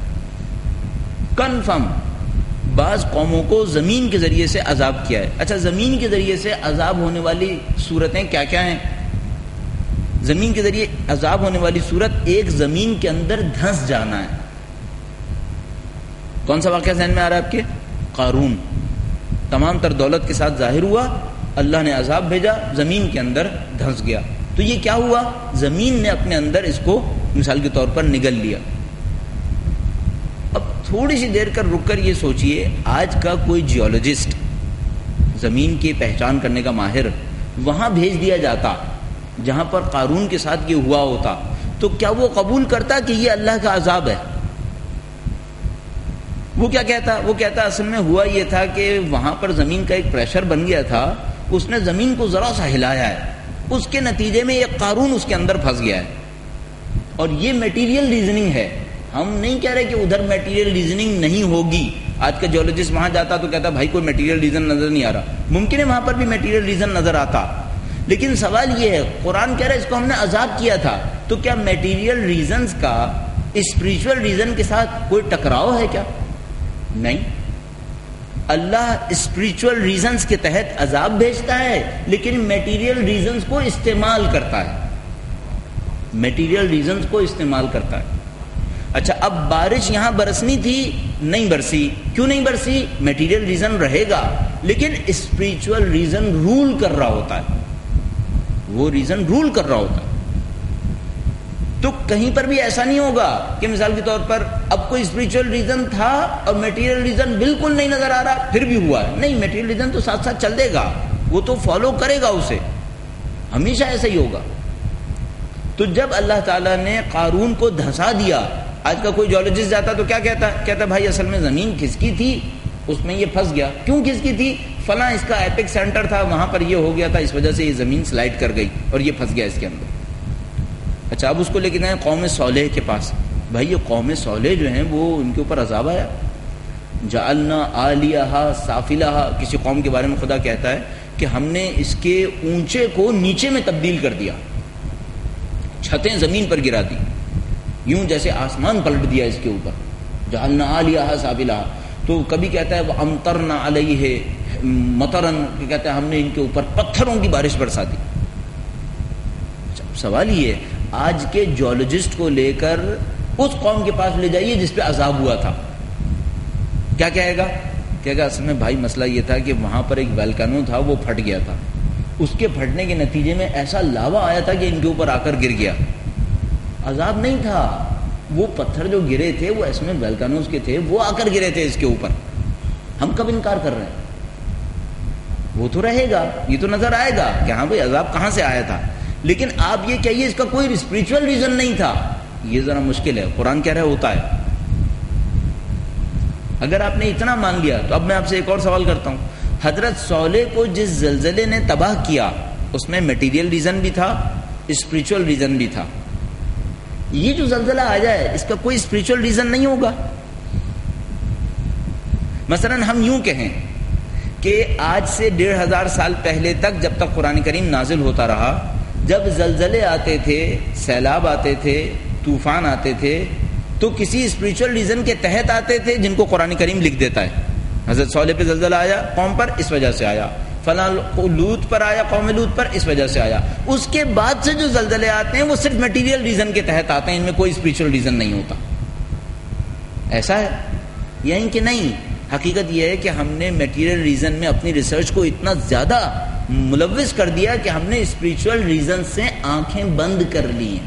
کنفرم بعض قوموں کو زمین کے ذریعے سے عذاب کیا ہے. اچھا زمین کے ذریعے سے عذاب ہونے والی صورتیں کیا کیا ہیں؟ زمین کے ذریعے عذاب ہونے والی صورت ایک زمین کے اندر دھنس جانا ہے. کون سا واقعہ ذہن میں آ رہا ہے آپ کے؟ قارون تمام تر دولت کے ساتھ ظاہر ہوا، اللہ نے عذاب بھیجا، زمین کے اندر دھنس گیا. تو یہ کیا ہوا؟ زمین نے اپنے اندر اس کو مثال کے طور پر نگل لیا. اب تھوڑی سی دیر کر رک کر یہ سوچئے، آج کا کوئی جیولوجسٹ، زمین کی پہچان کرنے کا ماہر وہاں بھیج دیا جاتا جہاں پر قارون کے ساتھ یہ ہوا ہوتا، تو کیا وہ قبول کرتا کہ یہ اللہ کا عذاب ہے؟ وہ کیا کہتا؟ وہ کہتا اصل میں ہوا یہ تھا کہ وہاں پر زمین کا ایک پریشر بن گیا تھا، اس نے زمین کو ذرا سا ہلایا ہے، اس کے نتیجے میں ایک قارون اس کے اندر پھنس گیا ہے. اور یہ میٹیریل ریزننگ ہے. ہم نہیں کہہ رہے کہ ادھر میٹیریل ریزننگ نہیں ہوگی. آج کا جیولوجسٹ وہاں جاتا تو کہتا بھائی کوئی میٹیریل ریزن نظر نہیں آ رہا. ممکن ہے وہاں پر بھی میٹیریل ریزن نظر آتا، لیکن سوال یہ ہے قرآن کہہ رہا ہے اس کو ہم نے عذاب کیا تھا، تو کیا میٹیریل ریزنز کا اسپریچول ریزن کے ساتھ کوئی ٹکراؤ ہے کیا؟ نہیں. اللہ اسپریچول ریزنز کے تحت عذاب بھیجتا ہے لیکن میٹیریل ریزنز کو استعمال کرتا ہے. میٹیریل ریزنز کو استعمال کرتا ہے. اچھا اب بارش یہاں برسنی تھی، نہیں برسی. کیوں نہیں برسی؟ میٹیریل ریزن رہے گا لیکن اسپریچول ریزن رول کر رہا ہوتا ہے، وہ ریزن رول کر رہا ہوتا ہے. تو کہیں پر بھی ایسا نہیں ہوگا کہ مثال کے طور پر اب کوئی اسپریچول ریزن تھا اور میٹیریل ریزن بالکل نہیں نظر آ رہا پھر بھی ہوا ہے. نہیں، میٹیریل ریزن تو ساتھ ساتھ چل دے گا، وہ تو فالو کرے گا اسے، ہمیشہ ایسا ہی ہوگا. تو جب اللہ تعالیٰ نے قارون کو دھسا دیا، آج کا کوئی جیولوجسٹ جاتا تو کیا کہتا بھائی اصل میں زمین کھسکی تھی، اس میں یہ پھنس گیا. کیوں کھسکی تھی؟ فلاں اس کا ایپک سینٹر تھا، وہاں پر یہ ہو گیا تھا، اس وجہ سے یہ زمین سلائڈ کر گئی اور یہ پھنس گیا اس کے اندر. اچھا اب اس کو لے کے جائیں قوم صالح کے پاس. بھائی یہ قوم صالح جو ہیں وہ ان کے اوپر عذاب آیا. جعلنا عالیہا سافلہا، کسی قوم کے بارے میں خدا کہتا ہے کہ ہم نے اس کے اونچے کو نیچے میں تبدیل کر دیا، چھتیں زمین پر گرا دی، یوں جیسے آسمان پلٹ دیا اس کے اوپر. جعلنا عالیہا سافلہا. تو تو کبھی کہتا ہے وہ امطرنا علیہ مطرن، کہتا ہے ہم نے ان کے اوپر پتھروں کی بارش برسا دی. سوال یہ ہے، آج کے جیولوجسٹ کو لے کر اس قوم کے پاس لے جائیے جس پہ عذاب ہوا تھا، کیا کہے گا؟ کہے گا اصل میں بھائی مسئلہ یہ تھا کہ وہاں پر ایک والکانو تھا، وہ پھٹ گیا تھا، اس کے پھٹنے کے نتیجے میں ایسا لاوا آیا تھا کہ ان کے اوپر آ کر گر گیا. عذاب نہیں تھا، وہ پتھر جو گرے تھے وہ اس میں والکانوز کے تھے، وہ آ کر گرے تھے اس کے اوپر. ہم کب انکار کر رہے ہیں؟ وہ تو رہے گا، یہ تو نظر آئے گا کہ ہاں بھائی عذاب کہاں سے آیا تھا، لیکن آپ یہ کہیے اس کا کوئی اسپریچول ریزن نہیں تھا، یہ ذرا مشکل ہے. قرآن کہہ رہا ہے ہوتا ہے. اگر آپ نے اتنا مان لیا تو اب میں آپ سے ایک اور سوال کرتا ہوں. حضرت صالح کو جس زلزلے نے تباہ کیا اس میں میٹیریل ریزن بھی تھا، اسپریچول ریزن بھی تھا. یہ جو زلزلہ آ جائے اس کا کوئی اسپریچول ریزن نہیں ہوگا؟ مثلا ہم یوں کہیں کہ آج سے 1500 سال پہلے تک جب تک قرآن کریم نازل ہوتا رہا، جب زلزلے آتے تھے، سیلاب آتے تھے، طوفان آتے تھے، تو کسی اسپریچول ریزن کے تحت آتے تھے جن کو قرآن کریم لکھ دیتا ہے. حضرت صالح پہ زلزلہ آیا قوم پر، اس وجہ سے آیا. فلاں لوط پر آیا، قوم لوط پر، اس وجہ سے آیا. اس کے بعد سے جو زلزلے آتے ہیں وہ صرف میٹیریل ریزن کے تحت آتے ہیں، ان میں کوئی اسپریچول ریزن نہیں ہوتا. ایسا ہے یعنی کہ نہیں؟ حقیقت یہ ہے کہ ہم نے میٹیریل ریزن میں اپنی ریسرچ کو اتنا زیادہ ملوث کر دیا کہ ہم نے اسپریچول ریزن سے آنکھیں بند کر لی ہیں،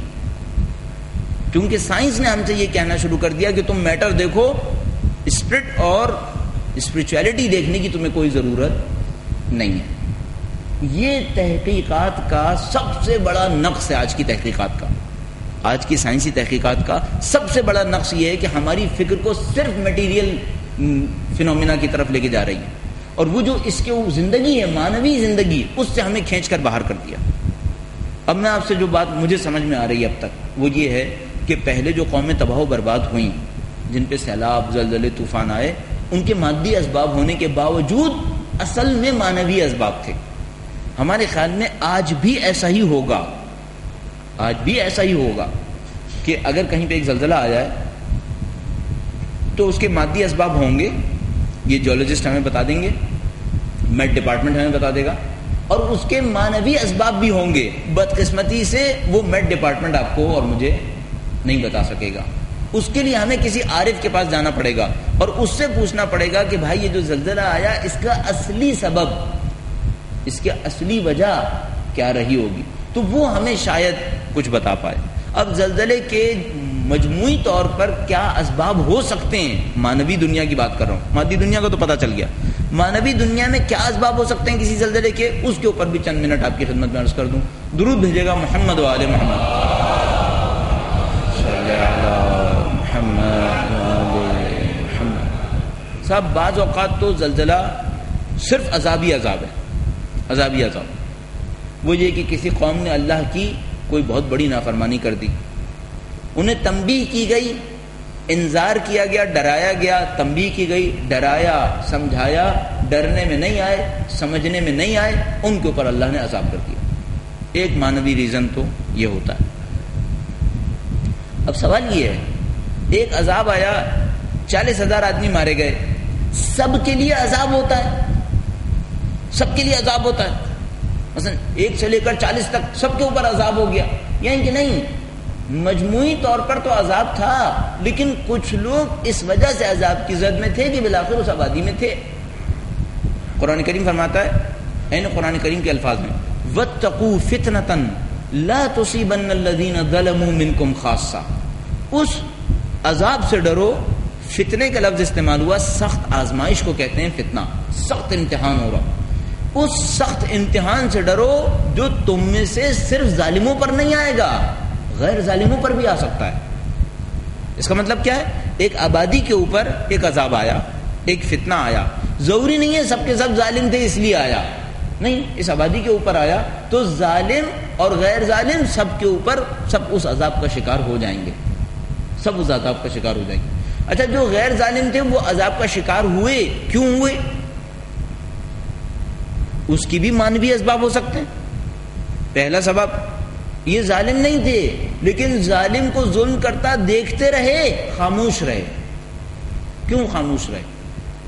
کیونکہ سائنس نے ہم سے یہ کہنا شروع کر دیا کہ تم میٹر دیکھو، اسپرٹ اور اسپریچولیٹی دیکھنے کی تمہیں کوئی ضرورت نہیں ہے. یہ تحقیقات کا سب سے بڑا نقص ہے. آج کی تحقیقات کا، آج کی سائنسی تحقیقات کا سب سے بڑا نقص یہ ہے کہ ہماری فکر کو صرف میٹیریل فینومینا کی طرف لے کے جا رہی ہے، اور وہ جو اس کے زندگی ہے، مانوی زندگی، اس سے ہمیں کھینچ کر باہر کر دیا. اب میں آپ سے جو بات مجھے سمجھ میں آ رہی ہے اب تک وہ یہ ہے کہ پہلے جو قومیں تباہ و برباد ہوئیں، جن پہ سیلاب، زلزلے، طوفان آئے، ان کے مادی اسباب ہونے کے باوجود اصل میں مانوی اسباب تھے. ہمارے خیال میں آج بھی ایسا ہی ہوگا، آج بھی ایسا ہی ہوگا کہ اگر کہیں پہ ایک زلزلہ آ جائے تو اس کے مادی اسباب ہوں گے، یہ جیولوجسٹ ہمیں بتا دیں گے، میٹ ڈپارٹمنٹ ہمیں بتا دے گا، اور اس کے مانوی اسباب بھی ہوں گے. بدقسمتی سے وہ میٹ ڈپارٹمنٹ آپ کو اور مجھے نہیں بتا سکے گا. اس کے لیے ہمیں کسی عارف کے پاس جانا پڑے گا اور اس سے پوچھنا پڑے گا کہ بھائی یہ جو زلزلہ آیا اس کا اصلی سبب، اس کی اصلی وجہ کیا رہی ہوگی، تو وہ ہمیں شاید کچھ بتا پائے. اب زلزلے کے مجموعی طور پر کیا اسباب ہو سکتے ہیں، مانوی دنیا کی بات کر رہا ہوں، مادی دنیا کا تو پتہ چل گیا، مانوی دنیا میں کیا اسباب ہو سکتے ہیں کسی زلزلے کے، اس کے اوپر بھی چند منٹ آپ کی خدمت میں عرض کر دوں. درود بھیجے گا محمد و آل محمد. صاحب بعض اوقات تو زلزلہ صرف عذابی عذاب ہے، عذابی عذاب. وہ یہ کہ کسی قوم نے اللہ کی کوئی بہت بڑی نافرمانی کر دی، انہیں تنبیہ کی گئی، انذار کیا گیا، ڈرایا گیا، تنبیہ کی گئی، ڈرایا، سمجھایا، ڈرنے میں نہیں آئے، سمجھنے میں نہیں آئے، ان کے اوپر اللہ نے عذاب کر دیا. ایک مانوی ریزن تو یہ ہوتا ہے. اب سوال یہ ہے، ایک عذاب آیا، 40,000 آدمی مارے گئے، سب کے لیے عذاب ہوتا ہے؟ سب کے لیے عذاب ہوتا ہے؟ مثلا 1 سے لے کر 40 تک سب کے اوپر عذاب ہو گیا؟ یعنی کہ نہیں، مجموعی طور پر تو عذاب تھا، لیکن کچھ لوگ اس وجہ سے عذاب کی زد میں تھے کہ بالآخر اس آبادی میں تھے. قرآن کریم فرماتا ہے، قرآن کریم کے الفاظ میں، وَاتَّقُوا فِتْنَةً لَا تُصِيبَنَّ الَّذِينَ ظَلَمُوا مِنْكُمْ خَاصَّةً. اس عذاب سے ڈرو. فتنے کا لفظ استعمال ہوا، سخت آزمائش کو کہتے ہیں فتنہ، سخت امتحان ہو رہا. اس سخت امتحان سے ڈرو جو تم میں سے صرف ظالموں پر نہیں آئے گا، غیر ظالموں پر بھی آ سکتا ہے. اس کا مطلب کیا ہے؟ ایک آبادی کے اوپر ایک عذاب آیا، ایک فتنہ آیا، ضروری نہیں ہے سب کے سب ظالم تھے اس لیے آیا، نہیں، اس آبادی کے اوپر آیا تو ظالم اور غیر ظالم سب کے اوپر، سب اس عذاب کا شکار ہو جائیں گے، سب اس عذاب کا شکار ہو جائیں گے. اچھا، جو غیر ظالم تھے وہ عذاب کا شکار ہوئے، کیوں ہوئے؟ اس کی بھی مانوی اسباب ہو سکتے ہیں. پہلا سبب، یہ ظالم نہیں تھے لیکن ظالم کو ظلم کرتا دیکھتے رہے، خاموش رہے. کیوں خاموش رہے؟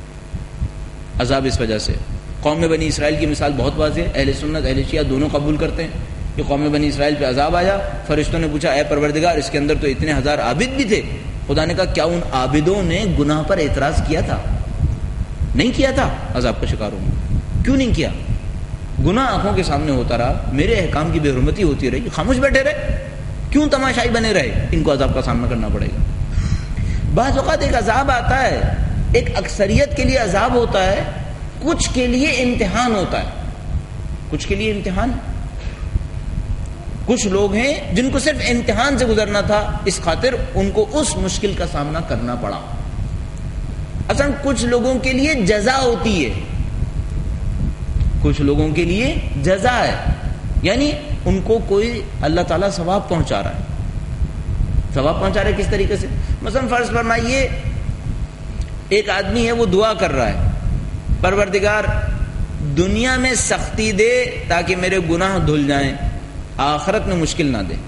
عذاب اس وجہ سے. قوم بنی اسرائیل کی مثال بہت واضح ہے. اہل سنت اہل شیعہ دونوں قبول کرتے ہیں کہ قوم بنی اسرائیل پہ عذاب آیا. فرشتوں نے پوچھا اے پروردگار اس کے اندر تو اتنے ہزار عابد بھی تھے. خدا نے کہا کیا ان عابدوں نے گناہ پر اعتراض کیا تھا؟ نہیں کیا تھا. عذاب کا شکار ہوں. کیوں نہیں کیا؟ گناہ آنکھوں کے سامنے ہوتا رہا, میرے احکام کی بے حرمتی ہوتی رہی, خاموش بیٹھے رہے. کیوں تماشائی بنے رہے؟ ان کو عذاب کا سامنا کرنا پڑے گا. بعض اوقات ایک عذاب آتا ہے, ایک اکثریت کے لیے عذاب ہوتا ہے, کچھ کے لیے امتحان ہوتا ہے. کچھ کے لیے امتحان. کچھ لوگ ہیں جن کو صرف امتحان سے گزرنا تھا, اس خاطر ان کو اس مشکل کا سامنا کرنا پڑا. اصل کچھ لوگوں کے لیے جزا ہوتی ہے, کچھ لوگوں کے لیے جزا ہے, یعنی ان کو کوئی اللہ تعالیٰ ثواب پہنچا رہا ہے. ثواب پہنچا رہا ہے کس طریقے سے؟ مثلا فرض فرمائیے ایک آدمی ہے وہ دعا کر رہا ہے, پروردگار دنیا میں سختی دے تاکہ میرے گناہ دھل جائیں, آخرت میں مشکل نہ دے.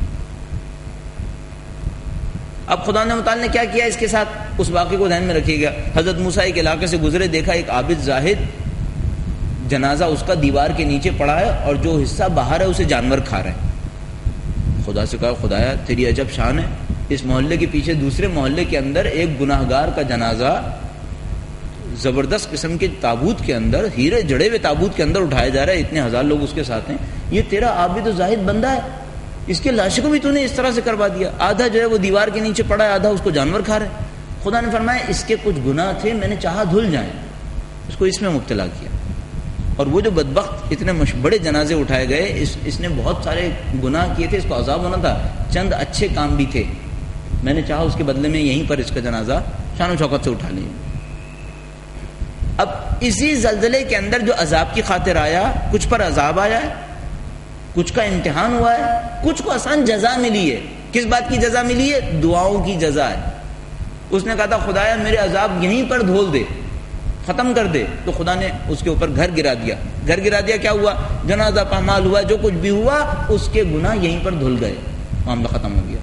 اب خدا نے متعال نے کیا کیا اس کے ساتھ, اس واقعے کو ذہن میں رکھیے گا. حضرت موسیٰ ایک علاقے سے گزرے, دیکھا ایک عابد زاہد جنازہ اس کا دیوار کے نیچے پڑا ہے اور جو حصہ باہر ہے اسے جانور کھا رہے ہیں. خدا سے کہا خدایا تیری عجب شان ہے, اس محلے کے پیچھے دوسرے محلے کے اندر ایک گناہگار کا جنازہ زبردست قسم کے تابوت کے اندر, ہیرے جڑے ہوئے تابوت کے اندر اٹھایا جا رہا ہے, اتنے ہزار لوگ اس کے ساتھ ہیں. یہ تیرا عابد و زاہد بندہ ہے, اس کے لاشوں کو بھی تو نے اس طرح سے کروا دیا. آدھا جو ہے وہ دیوار کے نیچے پڑا ہے, آدھا اس کو جانور کھا رہے. خدا نے فرمایا اس کے کچھ گناہ تھے, میں نے چاہا دھل جائیں, اس کو اس میں مبتلا کیا. اور وہ جو بدبخت اتنے بڑے جنازے اٹھائے گئے, اس نے بہت سارے گناہ کیے تھے, اس کو عذاب ہونا تھا, چند اچھے کام بھی تھے, میں نے چاہا اس کے بدلے میں یہیں پر اس کا جنازہ شان و شوکت سے اٹھا لیا. اب اسی زلزلے کے اندر جو عذاب کی خاطر آیا, کچھ پر عذاب آیا ہے, کچھ کا امتحان ہوا ہے, کچھ کو آسان جزا ملی ہے. کس بات کی جزا ملی ہے؟ دعاؤں کی جزا ہے. اس نے کہا تھا خدایا میرے عذاب یہیں پر دھول دے, ختم کر دے, تو خدا نے اس کے اوپر گھر گرا دیا. گھر گرا دیا, کیا ہوا؟ جنازہ پامال ہوا, جو کچھ بھی ہوا اس کے گناہ یہیں پر دھل گئے, معاملہ ختم ہو گیا.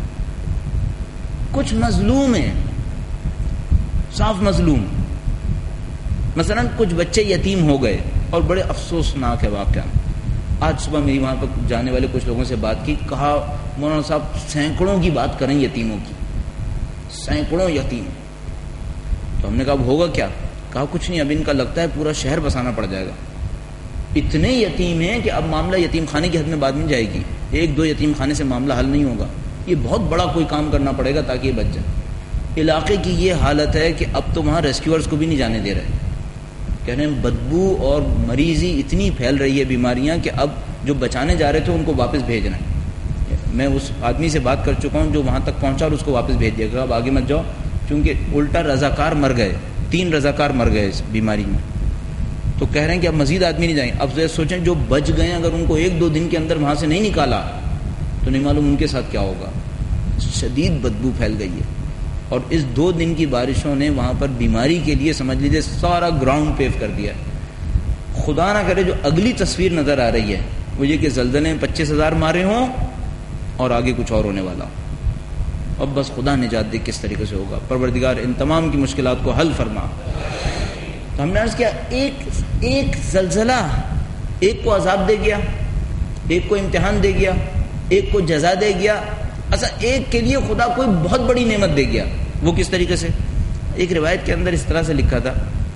کچھ مظلوم ہیں, صاف مظلوم. مثلا کچھ بچے یتیم ہو گئے اور بڑے افسوسناک ہے واقعہ. آج صبح میری وہاں پر جانے والے کچھ لوگوں سے بات کی, کہا مولانا صاحب سینکڑوں کی بات کریں یتیموں کی, سینکڑوں یتیم. تو ہم نے کہا ہوگا کیا؟ کہا کچھ نہیں, اب ان کا لگتا ہے پورا شہر بسانا پڑ جائے گا. اتنے یتیم ہیں کہ اب معاملہ یتیم خانے کی حد میں بعد میں جائے گی, ایک دو یتیم خانے سے معاملہ حل نہیں ہوگا, یہ بہت بڑا کوئی کام کرنا پڑے گا تاکہ یہ بچ جائے. علاقے کی یہ حالت ہے کہ اب تو وہاں ریسکیورز کو بھی نہیں جانے دے رہے, کہہ رہے ہیں بدبو اور مریضی اتنی پھیل رہی ہے بیماریاں کہ اب جو بچانے جا رہے تھے ان کو واپس بھیجنا ہے. میں اس آدمی سے بات کر چکا ہوں جو وہاں تک پہنچا اور اس کو واپس بھیج دیا گیا, اب آگے مت جاؤ, کیونکہ الٹا رضاکار مر گئے, 3 رضاکار مر گئے اس بیماری میں. تو کہہ رہے ہیں کہ اب مزید آدمی نہیں جائیں. اب سوچیں جو بچ گئے اگر ان کو 1-2 دن کے اندر وہاں سے نہیں نکالا تو نہیں معلوم ان کے ساتھ کیا ہوگا. شدید بدبو پھیل گئی ہے, اور اس 2 دن کی بارشوں نے وہاں پر بیماری کے لیے سمجھ لیجیے سارا گراؤنڈ پیو کر دیا. خدا نہ کرے جو اگلی تصویر نظر آ رہی ہے وہ یہ کہ زلزلے 25,000 مارے ہوں اور آگے کچھ اور ہونے والا. اب بس خدا نجات دے کس طریقے سے ہوگا. پروردگار ان تمام کی مشکلات کو حل فرما. تو ہم نے عرض کیا ایک زلزلہ ایک کو عذاب دے گیا, ایک کو امتحان دے گیا, ایک کو جزا دے گیا. اچھا ایک کے لیے خدا کوئی بہت بڑی نعمت دے گیا. وہ کس طریقے سے؟ ایک روایت کے اندر اس طرح سے لکھا تھا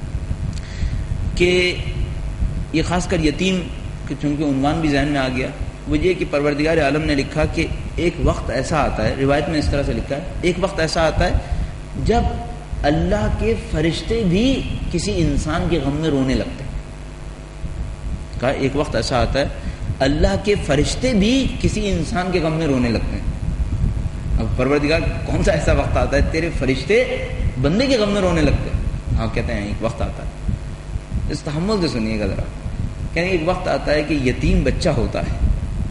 کہ یہ خاص کر یتیم, چونکہ عنوان بھی ذہن میں آ گیا, وہ یہ کہ پروردگار عالم نے لکھا کہ ایک وقت ایسا آتا ہے, روایت میں اس طرح سے لکھا ہے, ایک وقت ایسا آتا ہے جب اللہ کے فرشتے بھی کسی انسان کے غم میں رونے لگتے ہیں. کہا ایک وقت ایسا آتا ہے اللہ کے فرشتے بھی کسی انسان کے غم میں رونے لگتے ہیں. اب پروردگار کون سا ایسا وقت آتا ہے تیرے فرشتے بندے کے غم میں رونے لگتے ہیں؟ ہاں کہتے ہیں ایک وقت آتا ہے. اس تحمل سے سنیے گا ذرا. کہتے ہیں ایک وقت آتا ہے کہ یتیم بچہ ہوتا ہے,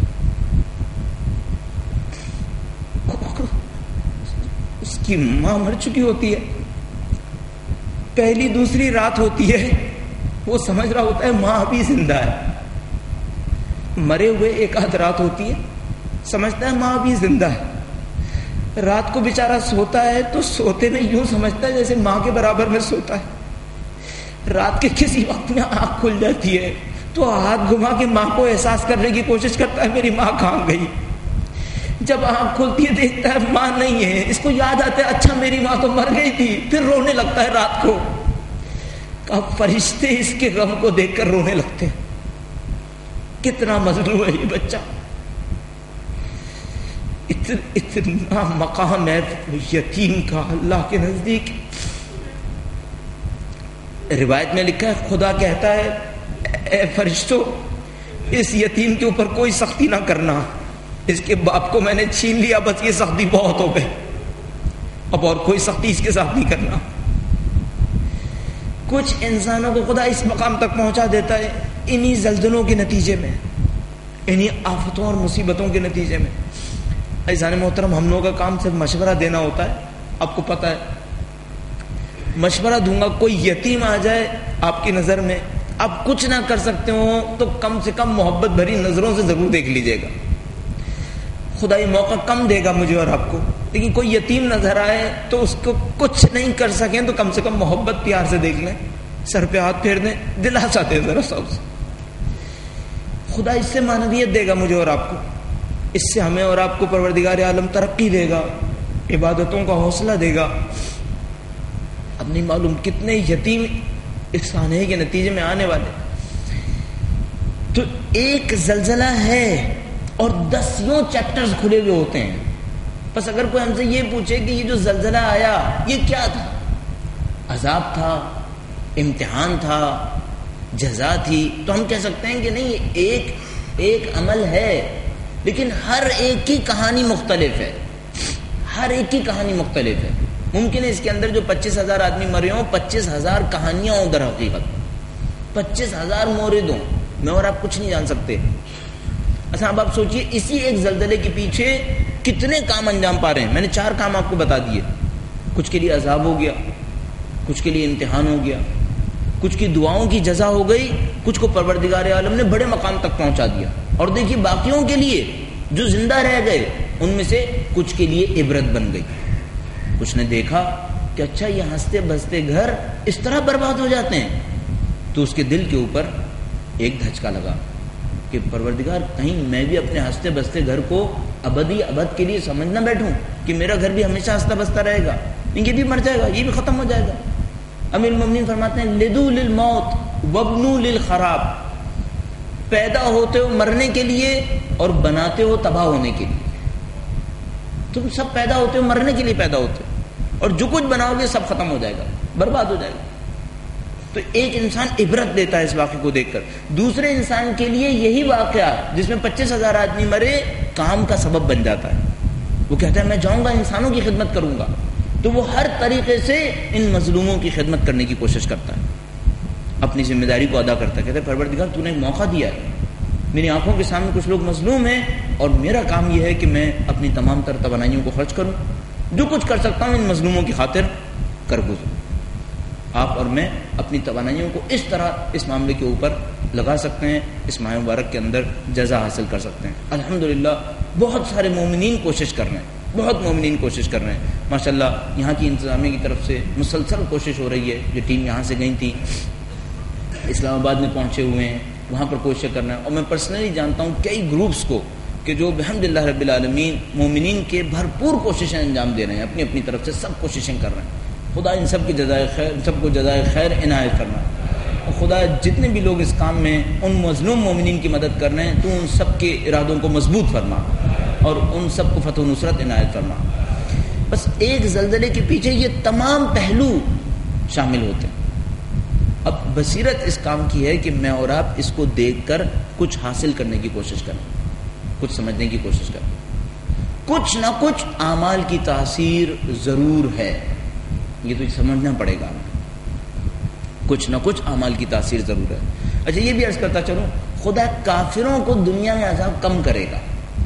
اس کی ماں مر چکی ہوتی ہے, پہلی دوسری رات ہوتی ہے, وہ سمجھ رہا ہوتا ہے ماں ابھی زندہ ہے. مرے ہوئے ایک آدھ رات ہوتی ہے, سمجھتا ہے ماں ابھی زندہ ہے. رات کو بیچارہ سوتا ہے تو سوتے میں یوں سمجھتا ہے جیسے ماں کے برابر میں سوتا ہے. رات کے کسی وقت میں آنکھ کھل جاتی ہے تو ہاتھ گھما کے ماں کو احساس کرنے کی کوشش کرتا ہے میری ماں کہاں گئی. جب آنکھ کھلتی ہے دیکھتا ہے ماں نہیں ہے, اس کو یاد آتا ہے اچھا میری ماں تو مر گئی تھی, پھر رونے لگتا ہے رات کو. اب فرشتے اس کے غم کو دیکھ کر رونے لگتے ہیں. کتنا مظلوم ہے یہ بچہ, اتنا مقام ہے یتیم کا اللہ کے نزدیک. روایت میں لکھا ہے خدا کہتا ہے اے فرشتوں اس یتیم کے اوپر کوئی سختی نہ کرنا, اس کے باپ کو میں نے چھین لیا, بس یہ سختی بہت ہو گئی, اب اور کوئی سختی اس کے ساتھ نہیں کرنا. کچھ انسانوں کو خدا اس مقام تک پہنچا دیتا ہے انہی زلزلوں کے نتیجے میں, انہی آفتوں اور مصیبتوں کے نتیجے میں. عزیزان محترم, ہم لوگوں کا کام صرف مشورہ دینا ہوتا ہے. آپ کو پتہ ہے مشورہ دوں گا, کوئی یتیم آ جائے آپ کی نظر میں, آپ کچھ نہ کر سکتے ہو تو کم سے کم محبت بھری نظروں سے ضرور دیکھ لیجئے گا. خدا یہ موقع کم دے گا مجھے اور آپ کو, لیکن کوئی یتیم نظر آئے تو اس کو کچھ نہیں کر سکیں تو کم سے کم محبت پیار سے دیکھ لیں, سر پہ ہاتھ پھیر دیں, دلاسا دیں ذرا سب سے. خدا اس سے معنویت دے گا مجھے اور آپ کو, اس سے ہمیں اور آپ کو پروردگار عالم ترقی دے گا, عبادتوں کا حوصلہ دے گا. اب نہیں معلوم کتنے یتیم اس سانحے کے نتیجے میں آنے والے. تو ایک زلزلہ ہے اور 10 چیپٹرز کھلے ہوئے ہوتے ہیں. بس اگر کوئی ہم سے یہ پوچھے کہ یہ جو زلزلہ آیا یہ کیا تھا, عذاب تھا, امتحان تھا, جزا تھی, تو ہم کہہ سکتے ہیں کہ نہیں ایک عمل ہے, لیکن ہر ایک کی کہانی مختلف ہے, ہر ایک کی کہانی مختلف ہے. ممکن ہے اس کے اندر جو 25,000 آدمی مرے ہوں 25,000 کہانیاں ہوں, در حقیقت 25,000 مورد ہوں, میں اور آپ کچھ نہیں جان سکتے. اچھا اب آپ سوچئے اسی ایک زلزلے کے پیچھے کتنے کام انجام پا رہے ہیں. میں نے 4 کام آپ کو بتا دیے. کچھ کے لیے عذاب ہو گیا, کچھ کے لیے امتحان ہو گیا, کچھ کی دعاؤں کی جزا ہو گئی, کچھ کو پروردگار عالم نے بڑے مقام تک پہنچا دیا. اور دیکھیے باقیوں کے لیے جو زندہ رہ گئے ان میں سے کچھ کے لیے عبرت بن گئی. کچھ نے دیکھا کہ اچھا یہ ہنستے بستے گھر اس طرح برباد ہو جاتے ہیں, تو اس کے دل کے اوپر ایک دھچکا لگا کہ پروردگار کہیں میں بھی اپنے ہنستے بستے گھر کو ابدی ابد کے لیے سمجھ نہ بیٹھوں کہ میرا گھر بھی ہمیشہ ہنستا بستا رہے گا, یہ بھی مر جائے گا, یہ بھی ختم ہو جائے گا. امیر المومنین فرماتے ہیں لدو للموت وابنو للخراب, پیدا ہوتے ہو مرنے کے لیے اور بناتے ہو تباہ ہونے کے لیے. تم سب پیدا ہوتے ہو مرنے کے لیے پیدا ہوتے ہو, اور جو کچھ بناؤ گے سب ختم ہو جائے گا, برباد ہو جائے گا. تو ایک انسان عبرت دیتا ہے اس واقعے کو دیکھ کر. دوسرے انسان کے لیے یہی واقعہ جس میں 25,000 آدمی مرے کام کا سبب بن جاتا ہے. وہ کہتا ہے میں جاؤں گا انسانوں کی خدمت کروں گا, تو وہ ہر طریقے سے ان مظلوموں کی خدمت کرنے کی کوشش کرتا ہے, اپنی ذمہ داری کو ادا کرتا ہے. کہتا ہے پروردگار تو نے ایک موقع دیا ہے, میری آنکھوں کے سامنے کچھ لوگ مظلوم ہیں, اور میرا کام یہ ہے کہ میں اپنی تمام تر توانائیوں کو خرچ کروں, جو کچھ کر سکتا ہوں ان مظلوموں کی خاطر کر گزروں. آپ اور میں اپنی توانائیوں کو اس طرح اس معاملے کے اوپر لگا سکتے ہیں, اس ماہ مبارک کے اندر جزا حاصل کر سکتے ہیں. الحمدللہ بہت سارے مومنین کوشش کر رہے ہیں, بہت مومنین کوشش کر رہے ہیں. ماشاءاللہ یہاں کی انتظامیہ کی طرف سے مسلسل کوشش ہو رہی ہے. جو ٹیم یہاں سے گئی تھی اسلام آباد میں پہنچے ہوئے ہیں, وہاں پر کوشش کرنا ہے. اور میں پرسنلی جانتا ہوں کئی گروپس کو کہ جو بحمدللہ رب العالمین مومنین کے بھرپور کوششیں انجام دے رہے ہیں, اپنی اپنی طرف سے سب کوششیں کر رہے ہیں. خدا ان سب کی جزائے خیر, سب کو جزائے خیر عنایت کرنا. اور خدا جتنے بھی لوگ اس کام میں ان مظلوم مومنین کی مدد کر رہے ہیں تو ان سب کے ارادوں کو مضبوط فرما اور ان سب کو فتح و نصرت عنایت فرما. بس ایک زلزلے کے پیچھے یہ تمام پہلو شامل ہوتے ہیں. اب بصیرت اس کام کی ہے کہ میں اور آپ اس کو دیکھ کر کچھ حاصل کرنے کی کوشش کریں, کچھ سمجھنے کی کوشش کریں. کچھ نہ کچھ اعمال کی تاثیر ضرور ہے, یہ تو سمجھنا پڑے گا. کچھ نہ کچھ اعمال کی تاثیر ضرور ہے. اچھا یہ بھی عرض کرتا چلوں, خدا کافروں کو دنیا میں عذاب کم کرے گا,